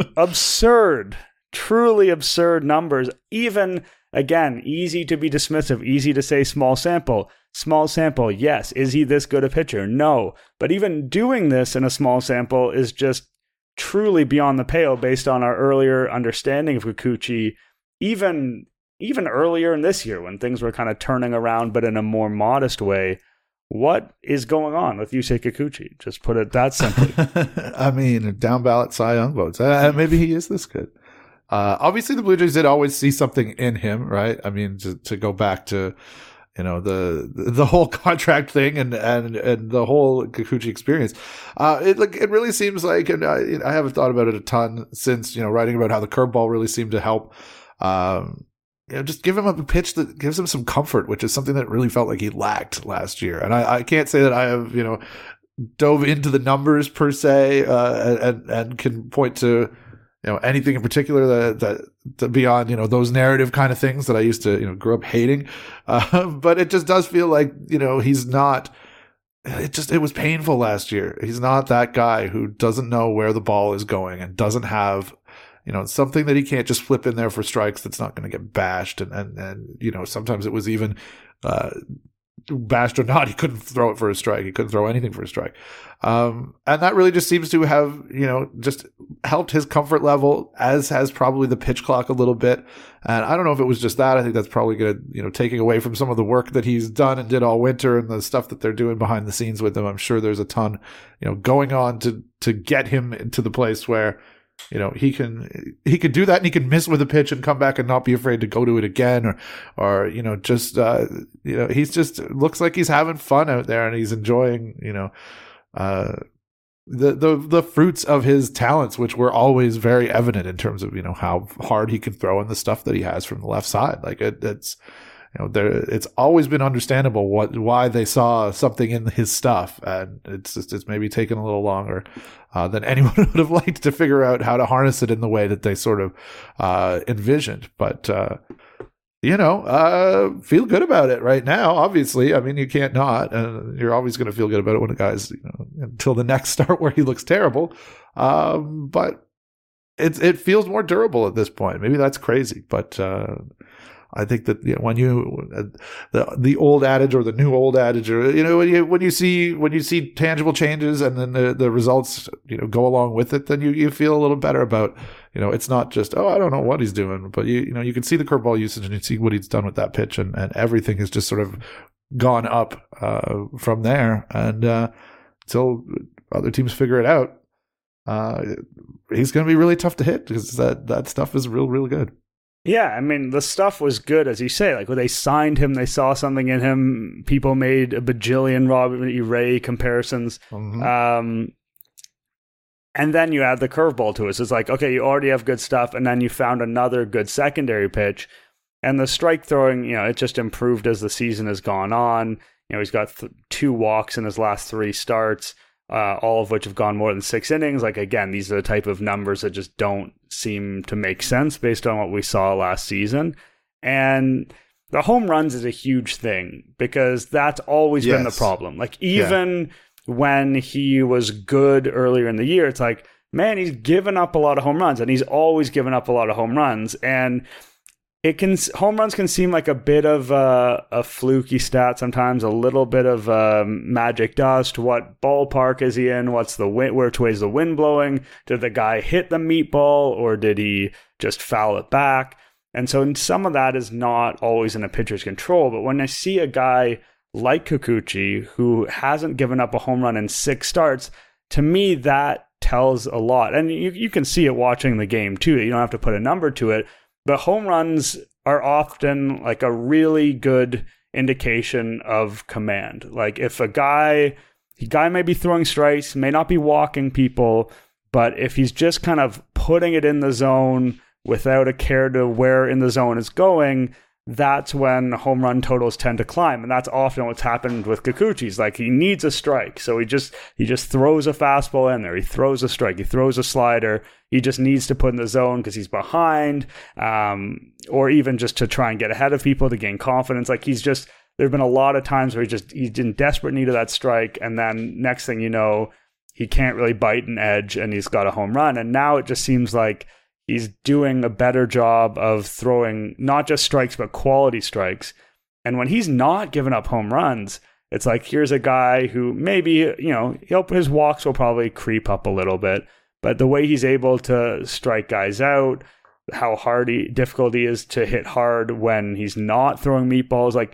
Speaker 4: absurd, truly absurd numbers. Even, again, easy to be dismissive, easy to say small sample. Small sample, yes. Is he this good a pitcher? No. But even doing this in a small sample is just truly beyond the pale based on our earlier understanding of Kikuchi, even, even earlier in this year when things were kind of turning around, but in a more modest way. What is going on with Yusei Kikuchi? Just put it that simply.
Speaker 5: I mean, down ballot Cy Young votes. Uh, maybe he is this good. Uh, obviously, the Blue Jays did always see something in him, right? I mean, to, to go back to, you know, the the whole contract thing and and, and the whole Kikuchi experience. Uh, it like it really seems like, and I, I haven't thought about it a ton since, you know, writing about how the curveball really seemed to help. Um, You know, just give him a pitch that gives him some comfort, which is something that really felt like he lacked last year. And I, I can't say that I have, you know, dove into the numbers per se, uh, and and can point to, you know, anything in particular that, that, that beyond, you know, those narrative kind of things that I used to, you know, grow up hating. Uh, but it just does feel like, you know, he's not. It just it was painful last year. He's not that guy who doesn't know where the ball is going and doesn't have, you know, something that he can't just flip in there for strikes that's not going to get bashed. And, and, and, you know, sometimes it was even uh, bashed or not, he couldn't throw it for a strike. He couldn't throw anything for a strike. Um, and that really just seems to have, you know, just helped his comfort level, as has probably the pitch clock a little bit. And I don't know if it was just that. I think that's probably going to, you know, taking away from some of the work that he's done and did all winter and the stuff that they're doing behind the scenes with him. I'm sure there's a ton, you know, going on to, to get him into the place where, you know, he can he could do that and he can miss with a pitch and come back and not be afraid to go to it again, or or you know, just uh, you know, he's just looks like he's having fun out there and he's enjoying, you know, uh, the the the fruits of his talents, which were always very evident in terms of, you know, how hard he can throw and the stuff that he has from the left side. Like it, it's you know, there it's always been understandable what why they saw something in his stuff, and it's just it's maybe taken a little longer uh, than anyone would have liked to figure out how to harness it in the way that they sort of uh, envisioned. But uh, you know, uh, feel good about it right now. Obviously, I mean, you can't not, and you're always going to feel good about it when a guy's, you know, until the next start where he looks terrible. Um, but it it feels more durable at this point. Maybe that's crazy, but. Uh, I think that, you know, when you uh, the the old adage or the new old adage, or, you know, when you when you see when you see tangible changes and then the, the results, you know, go along with it, then you, you feel a little better about, you know, it's not just, oh, I don't know what he's doing, but you you know, you can see the curveball usage and you see what he's done with that pitch, and, and everything is just sort of gone up uh, from there. And uh, until other teams figure it out, uh, he's going to be really tough to hit because that, that stuff is real, real good.
Speaker 4: Yeah, I mean, the stuff was good, as you say. Like, when they signed him, they saw something in him. People made a bajillion Robbie Ray comparisons. Mm-hmm. Um, and then you add the curveball to it. So it's like, okay, you already have good stuff, and then you found another good secondary pitch. And the strike throwing, you know, it just improved as the season has gone on. You know, he's got th- two walks in his last three starts. Uh, all of which have gone more than six innings. Like, again, these are the type of numbers that just don't seem to make sense based on what we saw last season. And the home runs is a huge thing because that's always yes. been the problem. Like, even yeah. when he was good earlier in the year, it's like, man, he's given up a lot of home runs, and he's always given up a lot of home runs. And it can home runs can seem like a bit of a, a fluky stat sometimes, a little bit of um, magic dust. What ballpark is he in? What's the wind? Which way is the wind blowing? Did the guy hit the meatball, or did he just foul it back? And so some of that is not always in a pitcher's control. But when I see a guy like Kikuchi who hasn't given up a home run in six starts, to me that tells a lot. And you you can see it watching the game too. You don't have to put a number to it. But home runs are often like a really good indication of command. Like, if a guy, a guy may be throwing strikes, may not be walking people, but if he's just kind of putting it in the zone without a care to where in the zone it's going, that's when home run totals tend to climb. And that's often what's happened with Kikuchi's. Like, he needs a strike. So he just he just throws a fastball in there. He throws a strike. He throws a slider. He just needs to put in the zone because he's behind, um, or even just to try and get ahead of people to gain confidence. Like, he's just, there have been a lot of times where he just, he's in desperate need of that strike. And then next thing you know, he can't really bite an edge and he's got a home run. And now it just seems like he's doing a better job of throwing not just strikes, but quality strikes. And when he's not giving up home runs, it's like, here's a guy who maybe, you know, he'll, his walks will probably creep up a little bit, but the way he's able to strike guys out, how hard he, difficult he is to hit hard when he's not throwing meatballs, like,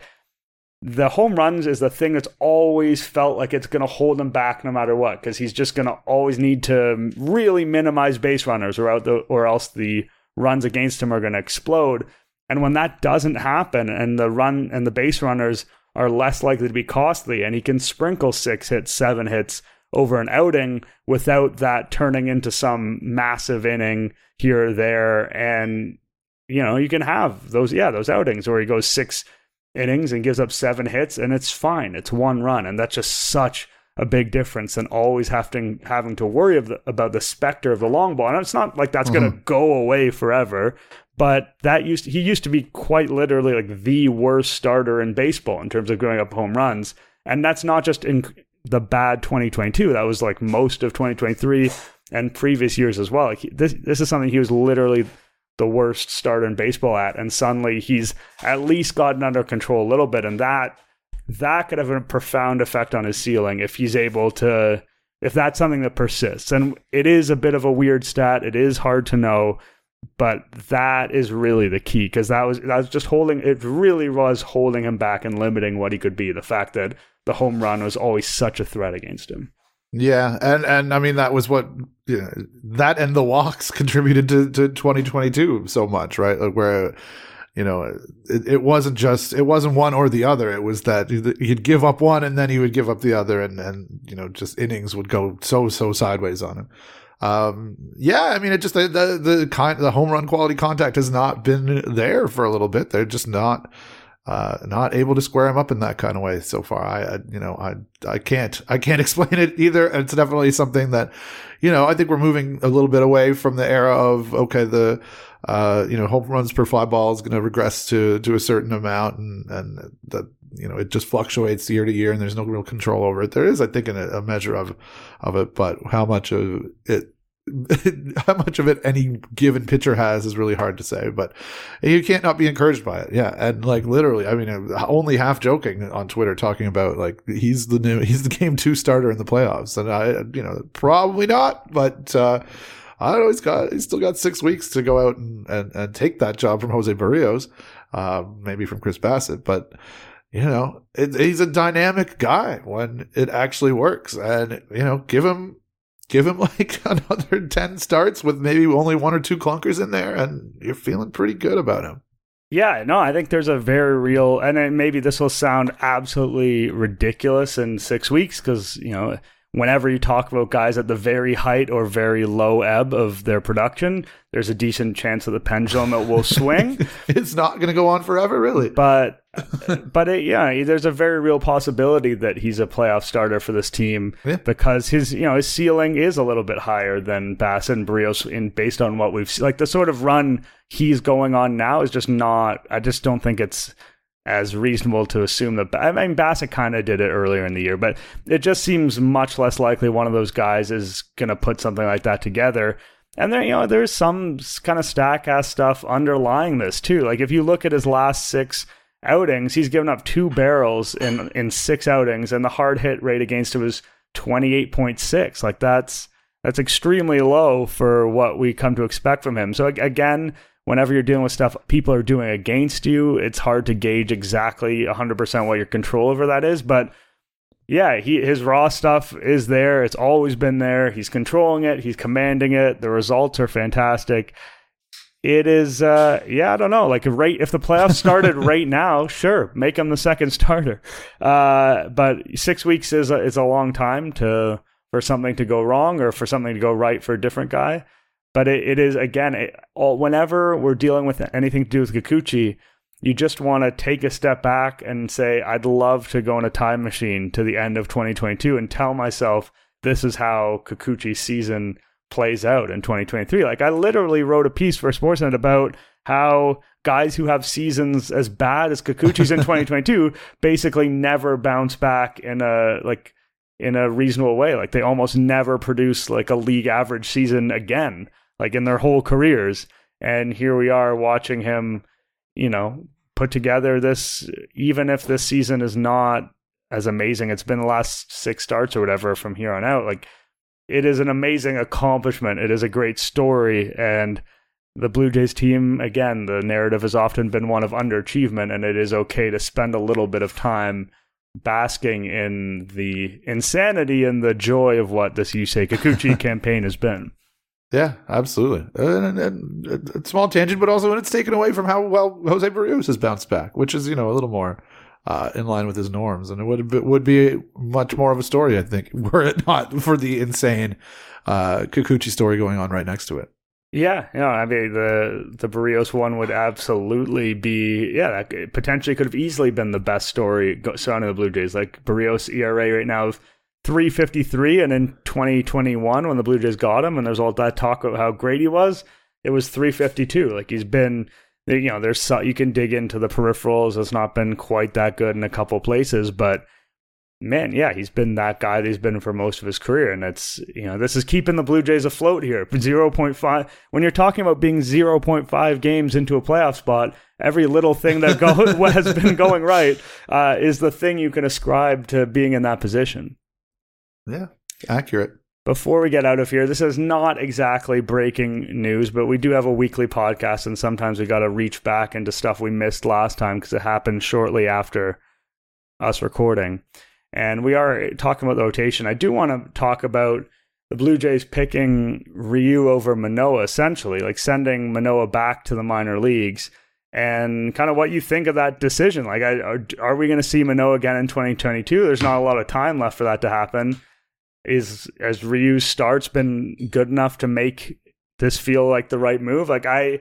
Speaker 4: the home runs is the thing that's always felt like it's going to hold him back no matter what, because he's just going to always need to really minimize base runners, or, out the, or else the runs against him are going to explode. And when that doesn't happen, and the run and the base runners are less likely to be costly, and he can sprinkle six hits, seven hits over an outing without that turning into some massive inning here or there. And, you know, you can have those, yeah, those outings where he goes six innings and gives up seven hits, and it's fine. It's one run, and that's just such a big difference than always having having to worry of the, about the specter of the long ball. And it's not like that's mm-hmm. going to go away forever, but that used to, he used to be quite literally like the worst starter in baseball in terms of going up home runs. And that's not just in the bad twenty twenty-two. That was like most of twenty twenty-three and previous years as well. Like he, this this is something he was literally the worst starter in baseball at, and suddenly he's at least gotten under control a little bit, and that that could have a profound effect on his ceiling if he's able to, if that's something that persists. And it is a bit of a weird stat, it is hard to know, but that is really the key, because that was that was just holding, it really was holding him back and limiting what he could be, the fact that the home run was always such a threat against him.
Speaker 5: Yeah, and, and I mean, that was what, you know, that and the walks contributed to, to twenty twenty-two so much, right? Like, where, you know, it, it wasn't just, it wasn't one or the other. It was that he'd give up one and then he would give up the other, and, and you know, just innings would go so, so sideways on him. Um, yeah, I mean, it just, the, the, the kind, the home run quality contact has not been there for a little bit. They're just not, Uh, not able to square him up in that kind of way so far. I, I, you know, I, I can't, I can't explain it either. It's definitely something that, you know, I think we're moving a little bit away from the era of, okay, the, uh, you know, home runs per fly ball is going to regress to, to a certain amount, and, and that, you know, it just fluctuates year to year and there's no real control over it. There is, I think, a, a measure of, of it, but how much of it, how much of it any given pitcher has is really hard to say, but you can't not be encouraged by it. Yeah. And like, literally, I mean, only half joking on Twitter talking about like, he's the new, he's the game two starter in the playoffs. And I, you know, probably not, but, uh, I don't know, he's got, he's still got six weeks to go out and, and, and take that job from Jose Barrios, uh, maybe from Chris Bassett, but you know, it, he's a dynamic guy when it actually works. And, you know, give him, give him like another ten starts with maybe only one or two clunkers in there, and you're feeling pretty good about him.
Speaker 4: Yeah, no, I think there's a very real, and then maybe this will sound absolutely ridiculous in six weeks because, you know, whenever you talk about guys at the very height or very low ebb of their production, there's a decent chance that the pendulum will swing.
Speaker 5: It's not going to go on forever, really.
Speaker 4: But, but it, yeah, there's a very real possibility that he's a playoff starter for this team yeah. because his, you know, his ceiling is a little bit higher than Bassett and Berrios in based on what we've seen. Like the sort of run he's going on now is just not. I just don't think it's as reasonable to assume that. I mean, Bassett kind of did it earlier in the year, but it just seems much less likely one of those guys is going to put something like that together. And there, you know, there's some kind of stack ass stuff underlying this too. Like if you look at his last six outings, he's given up two barrels in in six outings, and the hard hit rate against him was twenty-eight point six. Like that's that's extremely low for what we come to expect from him. So again, whenever you're dealing with stuff people are doing against you, it's hard to gauge exactly one hundred percent what your control over that is. But yeah, he his raw stuff is there. It's always been there. He's controlling it. He's commanding it. The results are fantastic. It is, uh, yeah, I don't know. Like, right, if the playoffs started right now, sure, make him the second starter. Uh, but six weeks is a, is a long time to for something to go wrong or for something to go right for a different guy. But it, it is, again, it, all, whenever we're dealing with anything to do with Kikuchi, you just want to take a step back and say, I'd love to go in a time machine to the end of twenty twenty-two and tell myself this is how Kikuchi's season plays out in twenty twenty-three. Like, I literally wrote a piece for Sportsnet about how guys who have seasons as bad as Kikuchi's in twenty twenty-two basically never bounce back in a, like, in a reasonable way. Like, they almost never produce, like, a league average season again, like, in their whole careers. And here we are watching him, you know, put together this, even if this season is not as amazing, it's been the last six starts or whatever from here on out, like, it is an amazing accomplishment. It is a great story. And the Blue Jays team, again, the narrative has often been one of underachievement, and it is okay to spend a little bit of time basking in the insanity and the joy of what this Yusei Kikuchi campaign has been.
Speaker 5: Yeah, absolutely. And, and, and a small tangent, but also when it's taken away from how well Jose Berrios has bounced back, which is, you know, a little more uh, in line with his norms. And it would, it would be much more of a story, I think, were it not for the insane uh, Kikuchi story going on right next to it.
Speaker 4: Yeah, yeah. I mean, the the Berrios one would absolutely be, yeah, that potentially could have easily been the best story surrounding the Blue Jays. Like, Berrios E R A right now of three fifty-three, and in twenty twenty-one when the Blue Jays got him and there's all that talk of how great he was, it was three fifty-two. Like, he's been, you know, there's so, you can dig into the peripherals. It's not been quite that good in a couple places, but man, yeah, he's been that guy that he's been for most of his career. And it's, you know, this is keeping the Blue Jays afloat here. zero point five, when you're talking about being zero point five games into a playoff spot, every little thing that go, has been going right uh, is the thing you can ascribe to being in that position.
Speaker 5: Yeah, accurate.
Speaker 4: Before we get out of here, this is not exactly breaking news, but we do have a weekly podcast, and sometimes we got to reach back into stuff we missed last time because it happened shortly after us recording. And we are talking about the rotation. I do want to talk about the Blue Jays picking Ryu over Manoah, essentially, like sending Manoah back to the minor leagues, and kind of what you think of that decision. Like, I, are, are we going to see Manoah again in twenty twenty-two? There's not a lot of time left for that to happen. Is as Ryu's starts been good enough to make this feel like the right move? Like, I,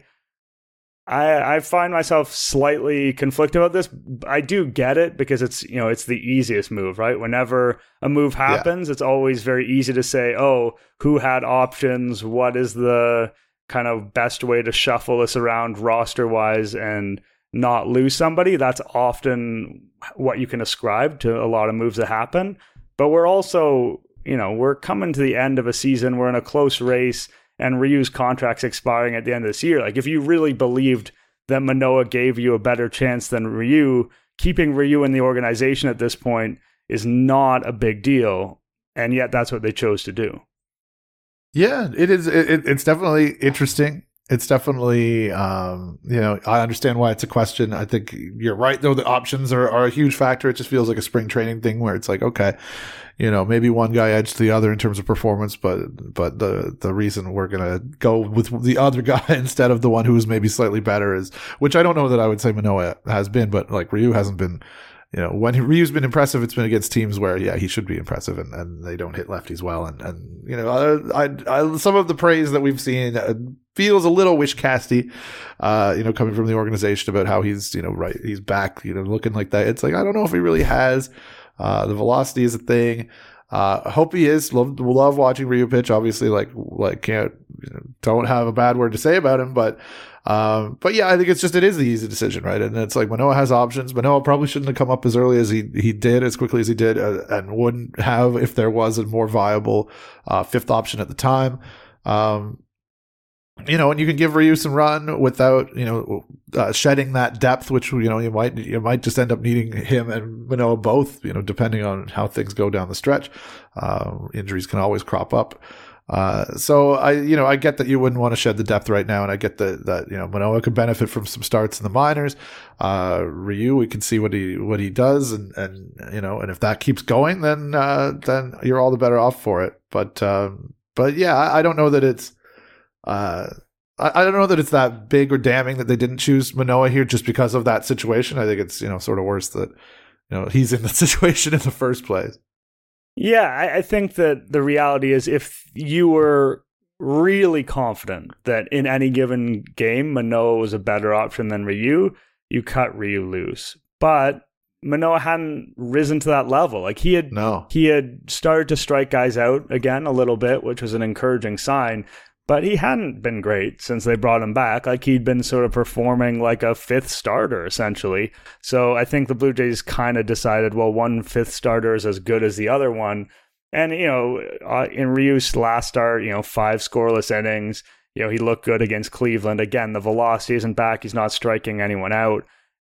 Speaker 4: I, I find myself slightly conflicted about this. I do get it because it's, you know, it's the easiest move, right? Whenever a move happens, yeah. It's always very easy to say, oh, who had options? What is the kind of best way to shuffle this around roster wise and not lose somebody? That's often what you can ascribe to a lot of moves that happen. But we're also, you know, we're coming to the end of a season. We're in a close race, and Ryu's contract's expiring at the end of this year. Like, if you really believed that Manoah gave you a better chance than Ryu, keeping Ryu in the organization at this point is not a big deal. And yet that's what they chose to do.
Speaker 5: Yeah, it is. It, it's definitely interesting. it's definitely, um, you know, I understand why it's a question. I think you're right, though. The options are, are a huge factor. It just feels like a spring training thing where it's like, okay, you know, maybe one guy edged the other in terms of performance, but but the the reason we're gonna go with the other guy instead of the one who was maybe slightly better is, which I don't know that I would say Manoah has been, but like Ryu hasn't been. You know, when Ryu's been impressive, it's been against teams where, yeah, he should be impressive, and, and they don't hit lefties well. And, and you know, I, I, I, some of the praise that we've seen uh, feels a little wish-casty, uh, you know, coming from the organization about how he's, you know, right, he's back, you know, looking like that. It's like, I don't know if he really has. Uh, the velocity is a thing. Uh, I hope he is. Love, love watching Ryu pitch. Obviously, like, like can't, you know, don't have a bad word to say about him, but. Um, but yeah, I think it's just, it is the easy decision, right? And it's like Manoah has options. Manoah probably shouldn't have come up as early as he, he did, as quickly as he did, uh, and wouldn't have if there was a more viable, uh, fifth option at the time. Um, you know, and you can give Ryu some run without, you know, uh, shedding that depth, which, you know, you might, you might just end up needing him and Manoah both, you know, depending on how things go down the stretch. Uh, injuries can always crop up. Uh, so I, you know, I get that you wouldn't want to shed the depth right now, and I get that, that, you know, Manoah could benefit from some starts in the minors. Uh, Ryu, we can see what he, what he does, and, and, you know, and if that keeps going, then, uh, then you're all the better off for it. But, um, but yeah, I, I don't know that it's, uh, I, I don't know that it's that big or damning that they didn't choose Manoah here just because of that situation. I think it's, you know, sort of worse that, you know, he's in the situation in the first place.
Speaker 4: Yeah, I, I think that the reality is if you were really confident that in any given game Manoah was a better option than Ryu, you cut Ryu loose. But Manoah hadn't risen to that level. Like he had,
Speaker 5: no.
Speaker 4: he had started to strike guys out again a little bit, which was an encouraging sign. But he hadn't been great since they brought him back. Like he'd been sort of performing like a fifth starter, essentially. So I think the Blue Jays kind of decided, well, one fifth starter is as good as the other one. And, you know, uh, in Ryu's last start, you know, five scoreless innings, you know, he looked good against Cleveland. Again, the velocity isn't back. He's not striking anyone out.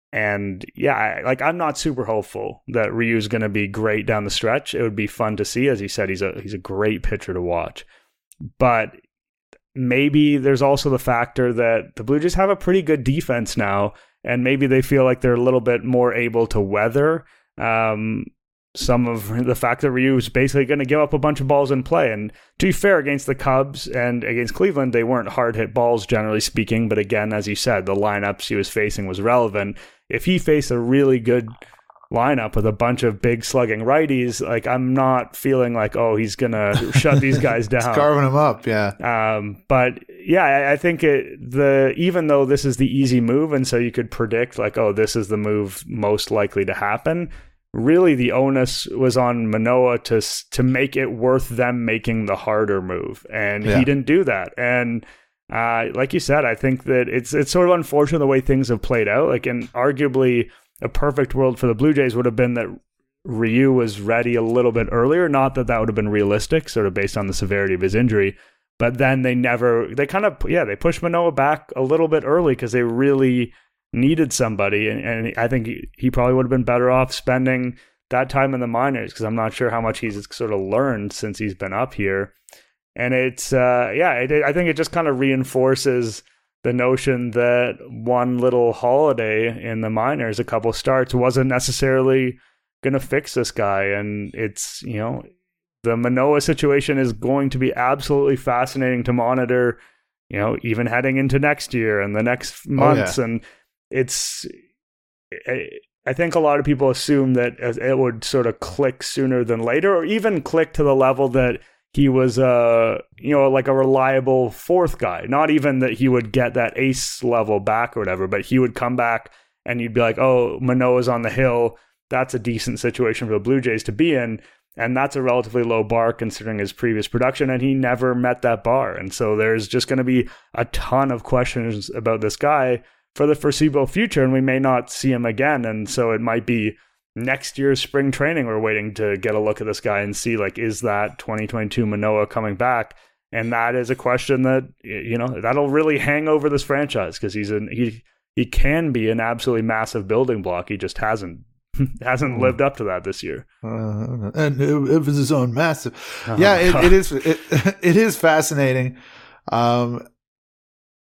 Speaker 4: And yeah, I, like I'm not super hopeful that Ryu's going to be great down the stretch. It would be fun to see. As he said, he's a he's a great pitcher to watch. But maybe there's also the factor that the Blue Jays have a pretty good defense now, and maybe they feel like they're a little bit more able to weather um, some of the fact that Ryu is basically going to give up a bunch of balls in play. And to be fair, against the Cubs and against Cleveland, they weren't hard hit balls, generally speaking. But again, as you said, the lineups he was facing was relevant. If he faced a really good lineup with a bunch of big slugging righties, like I'm not feeling like, oh, he's gonna shut these guys down.
Speaker 5: It's carving them up, yeah.
Speaker 4: Um, but yeah, I, I think it the even though this is the easy move, and so you could predict like, oh, this is the move most likely to happen. Really, the onus was on Manoah to to make it worth them making the harder move, and yeah. he didn't do that. And uh, like you said, I think that it's it's sort of unfortunate the way things have played out. Like, and arguably, a perfect world for the Blue Jays would have been that Ryu was ready a little bit earlier. Not that that would have been realistic, sort of based on the severity of his injury. But then they never, they kind of, yeah, they pushed Manoah back a little bit early because they really needed somebody. And, and I think he, he probably would have been better off spending that time in the minors, because I'm not sure how much he's sort of learned since he's been up here. And it's, uh, yeah, it, I think it just kind of reinforces the notion that one little holiday in the minors, a couple starts, wasn't necessarily going to fix this guy. And it's, you know, the Manoah situation is going to be absolutely fascinating to monitor, you know, even heading into next year and the next months. Oh, yeah. And it's, I think a lot of people assume that it would sort of click sooner than later, or even click to the level that he was, uh, you know, like a reliable fourth guy. Not even that he would get that ace level back or whatever, but he would come back and you'd be like, oh, Manoah's on the hill. That's a decent situation for the Blue Jays to be in. And that's a relatively low bar considering his previous production. And he never met that bar. And so there's just going to be a ton of questions about this guy for the foreseeable future. And we may not see him again. And so it might be next year's spring training, we're waiting to get a look at this guy and see, like, is that twenty twenty-two Manoah coming back? And that is a question that, you know, that'll really hang over this franchise, because he's an he he can be an absolutely massive building block. He just hasn't hasn't mm. lived up to that this year.
Speaker 5: Uh, and it, it was his own massive. Oh, yeah, it, it is. It, it is fascinating. Um,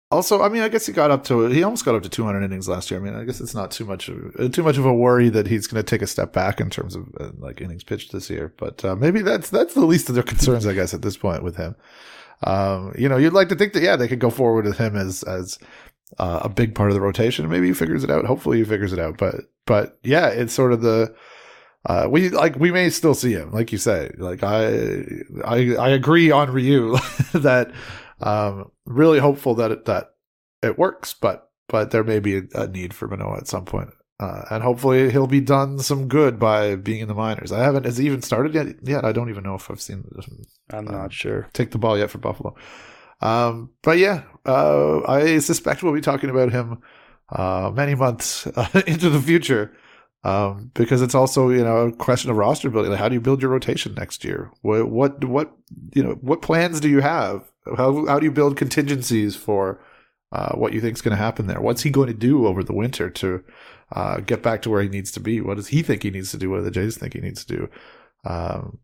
Speaker 5: Also, I mean, I guess he got up to he almost got up to two hundred innings last year. I mean, I guess it's not too much of, too much of a worry that he's going to take a step back in terms of uh, like innings pitched this year. But uh, maybe that's that's the least of their concerns, I guess, at this point with him. Um, you know, you'd like to think that yeah, they could go forward with him as as uh, a big part of the rotation. Maybe he figures it out. Hopefully, he figures it out. But but yeah, it's sort of the. Uh, we like we may still see him, like you say. Like I, I, I agree on Ryu that um, really hopeful that it, that it works, but but there may be a, a need for Manoah at some point, uh, and hopefully he'll be done some good by being in the minors. I haven't has he even started yet. Yet I don't even know if I've seen.
Speaker 4: I'm not
Speaker 5: um,
Speaker 4: sure.
Speaker 5: Take the ball yet for Buffalo, um, but yeah, uh, I suspect we'll be talking about him uh, many months uh, into the future. Um, because it's also, you know, a question of roster building. Like, how do you build your rotation next year? What, what, what, you know, what plans do you have? How, how do you build contingencies for, uh, what you think is going to happen there? What's he going to do over the winter to, uh, get back to where he needs to be? What does he think he needs to do? What do the Jays think he needs to do? Um,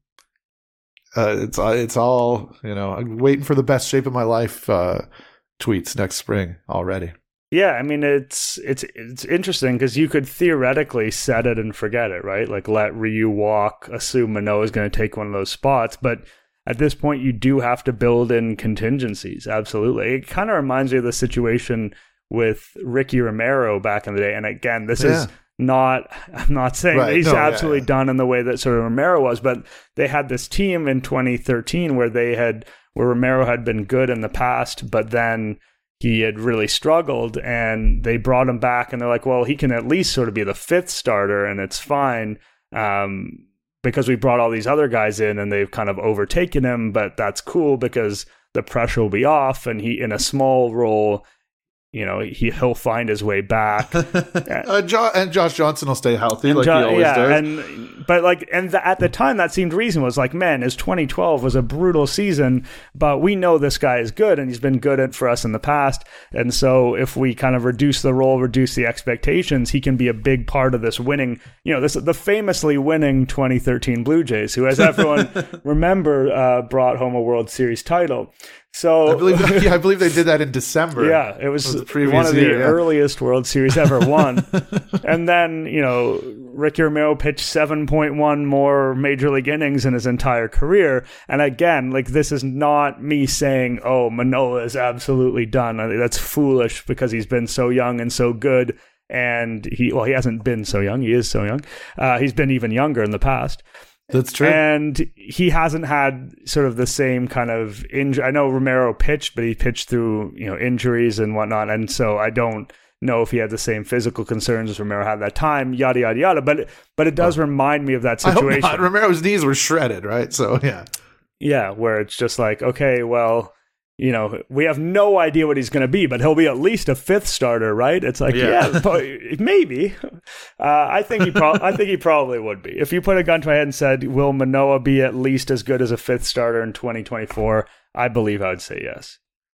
Speaker 5: uh, it's, it's all, you know, I'm waiting for the best shape of my life, uh, tweets next spring already.
Speaker 4: Yeah, I mean, it's it's it's interesting because you could theoretically set it and forget it, right? Like let Ryu walk, assume Manoah is going to take one of those spots. But at this point, you do have to build in contingencies. Absolutely. It kind of reminds me of the situation with Ricky Romero back in the day. And again, this yeah. is not, I'm not saying
Speaker 5: right.
Speaker 4: that he's
Speaker 5: no,
Speaker 4: absolutely
Speaker 5: yeah, yeah.
Speaker 4: done in the way that sort of Romero was, but they had this team in twenty thirteen where they had, where Romero had been good in the past, but then he had really struggled, and they brought him back, and they're like, well, he can at least sort of be the fifth starter, and it's fine um, because we brought all these other guys in, and they've kind of overtaken him, but that's cool because the pressure will be off, and he, in a small role, you know, he, he'll find his way back.
Speaker 5: uh, jo- and Josh Johnson will stay healthy like jo- he always
Speaker 4: yeah,
Speaker 5: does.
Speaker 4: And, but like, and the, at the time that seemed reasonable. It's like, man, his twenty twelve was a brutal season, but we know this guy is good and he's been good at for us in the past. And so if we kind of reduce the role, reduce the expectations, he can be a big part of this winning, you know, this the famously winning twenty thirteen Blue Jays, who, as everyone remember, uh, brought home a World Series title. So
Speaker 5: I believe, yeah, I believe they did that in December.
Speaker 4: Yeah, it was,
Speaker 5: it was
Speaker 4: one of the
Speaker 5: year, yeah.
Speaker 4: earliest World Series ever won. And then, you know, Ricky Romero pitched seven point one more major league innings in his entire career. And again, like, this is not me saying, oh, Manoah is absolutely done. I think that's foolish because he's been so young and so good. And he, well, he hasn't been so young. He is so young. Uh, he's been even younger in the past.
Speaker 5: That's true.
Speaker 4: And he hasn't had sort of the same kind of injury. I know Romero pitched, but he pitched through, you know, injuries and whatnot. And so I don't know if he had the same physical concerns as Romero had that time, yada, yada, yada. But, but it does oh. remind me of that situation.
Speaker 5: I hope not. Romero's knees were shredded, right? So, yeah.
Speaker 4: Yeah, where it's just like, okay, well, you know, we have no idea what he's going to be, but he'll be at least a fifth starter, right? It's like, yeah, yeah maybe. Uh, I think he, pro- I think he probably would be. If you put a gun to my head and said, "Will Manoah be at least as good as a fifth starter in twenty twenty-four?" I believe I would say yes.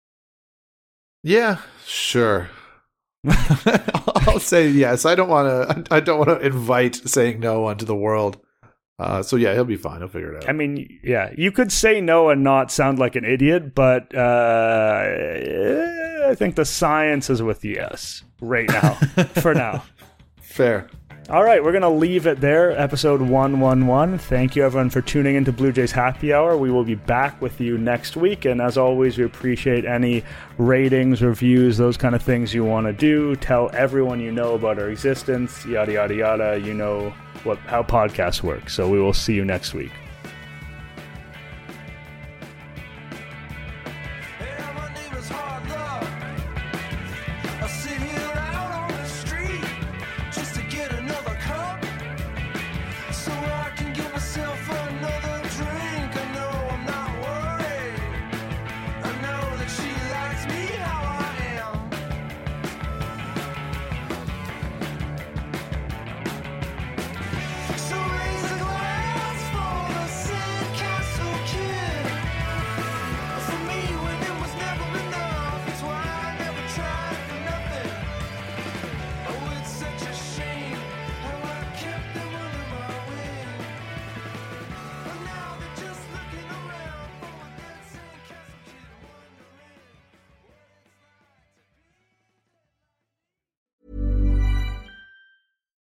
Speaker 5: Yeah, sure. I'll say yes. I don't want to. I don't want to invite saying no onto the world. Uh, so yeah, he'll be fine. He'll figure it out.
Speaker 4: I mean, yeah, you could say no and not sound like an idiot, but uh, I think the science is with yes right now, for now.
Speaker 5: Fair.
Speaker 4: All right, we're going to leave it there. Episode one eleven. Thank you, everyone, for tuning into Blue Jays Happy Hour. We will be back with you next week. And as always, we appreciate any ratings, reviews, those kind of things you want to do. Tell everyone you know about our existence, yada, yada, yada. You know what how podcasts work. So we will see you next week.
Speaker 6: So raise a glass for the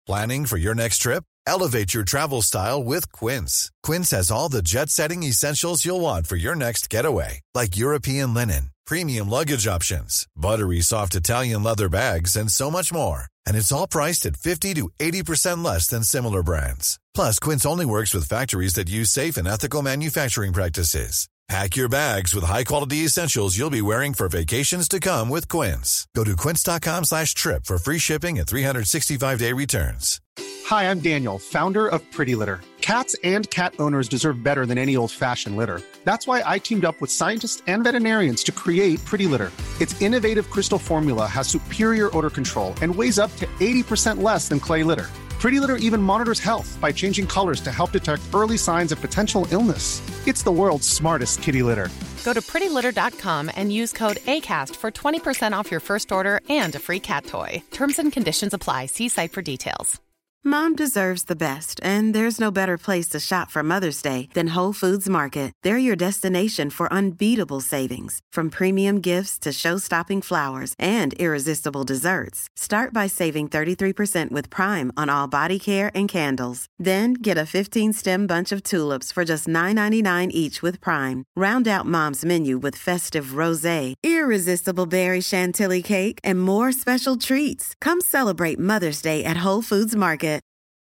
Speaker 6: Planning for your next trip? Elevate your travel style with Quince. Quince has all the jet-setting essentials you'll want for your next getaway, like European linen, premium luggage options, buttery soft Italian leather bags, and so much more. And it's all priced at fifty to eighty percent less than similar brands. Plus, Quince only works with factories that use safe and ethical manufacturing practices. Pack your bags with high-quality essentials you'll be wearing for vacations to come with Quince. Go to quince.com slash trip for free shipping and three sixty-five day returns.
Speaker 7: Hi, I'm Daniel, founder of Pretty Litter. Cats and cat owners deserve better than any old-fashioned litter. That's why I teamed up with scientists and veterinarians to create Pretty Litter. Its innovative crystal formula has superior odor control and weighs up to eighty percent less than clay litter. Pretty Litter even monitors health by changing colors to help detect early signs of potential illness. It's the world's smartest kitty litter.
Speaker 8: Go to pretty litter dot com and use code ACAST for twenty percent off your first order and a free cat toy. Terms and conditions apply. See site for details.
Speaker 9: Mom deserves the best, and there's no better place to shop for Mother's Day than Whole Foods Market. They're your destination for unbeatable savings, from premium gifts to show-stopping flowers and irresistible desserts. Start by saving thirty-three percent with Prime on all body care and candles. Then get a fifteen-stem bunch of tulips for just nine ninety-nine each with Prime. Round out Mom's menu with festive rosé, irresistible berry chantilly cake, and more special treats. Come celebrate Mother's Day at Whole Foods Market.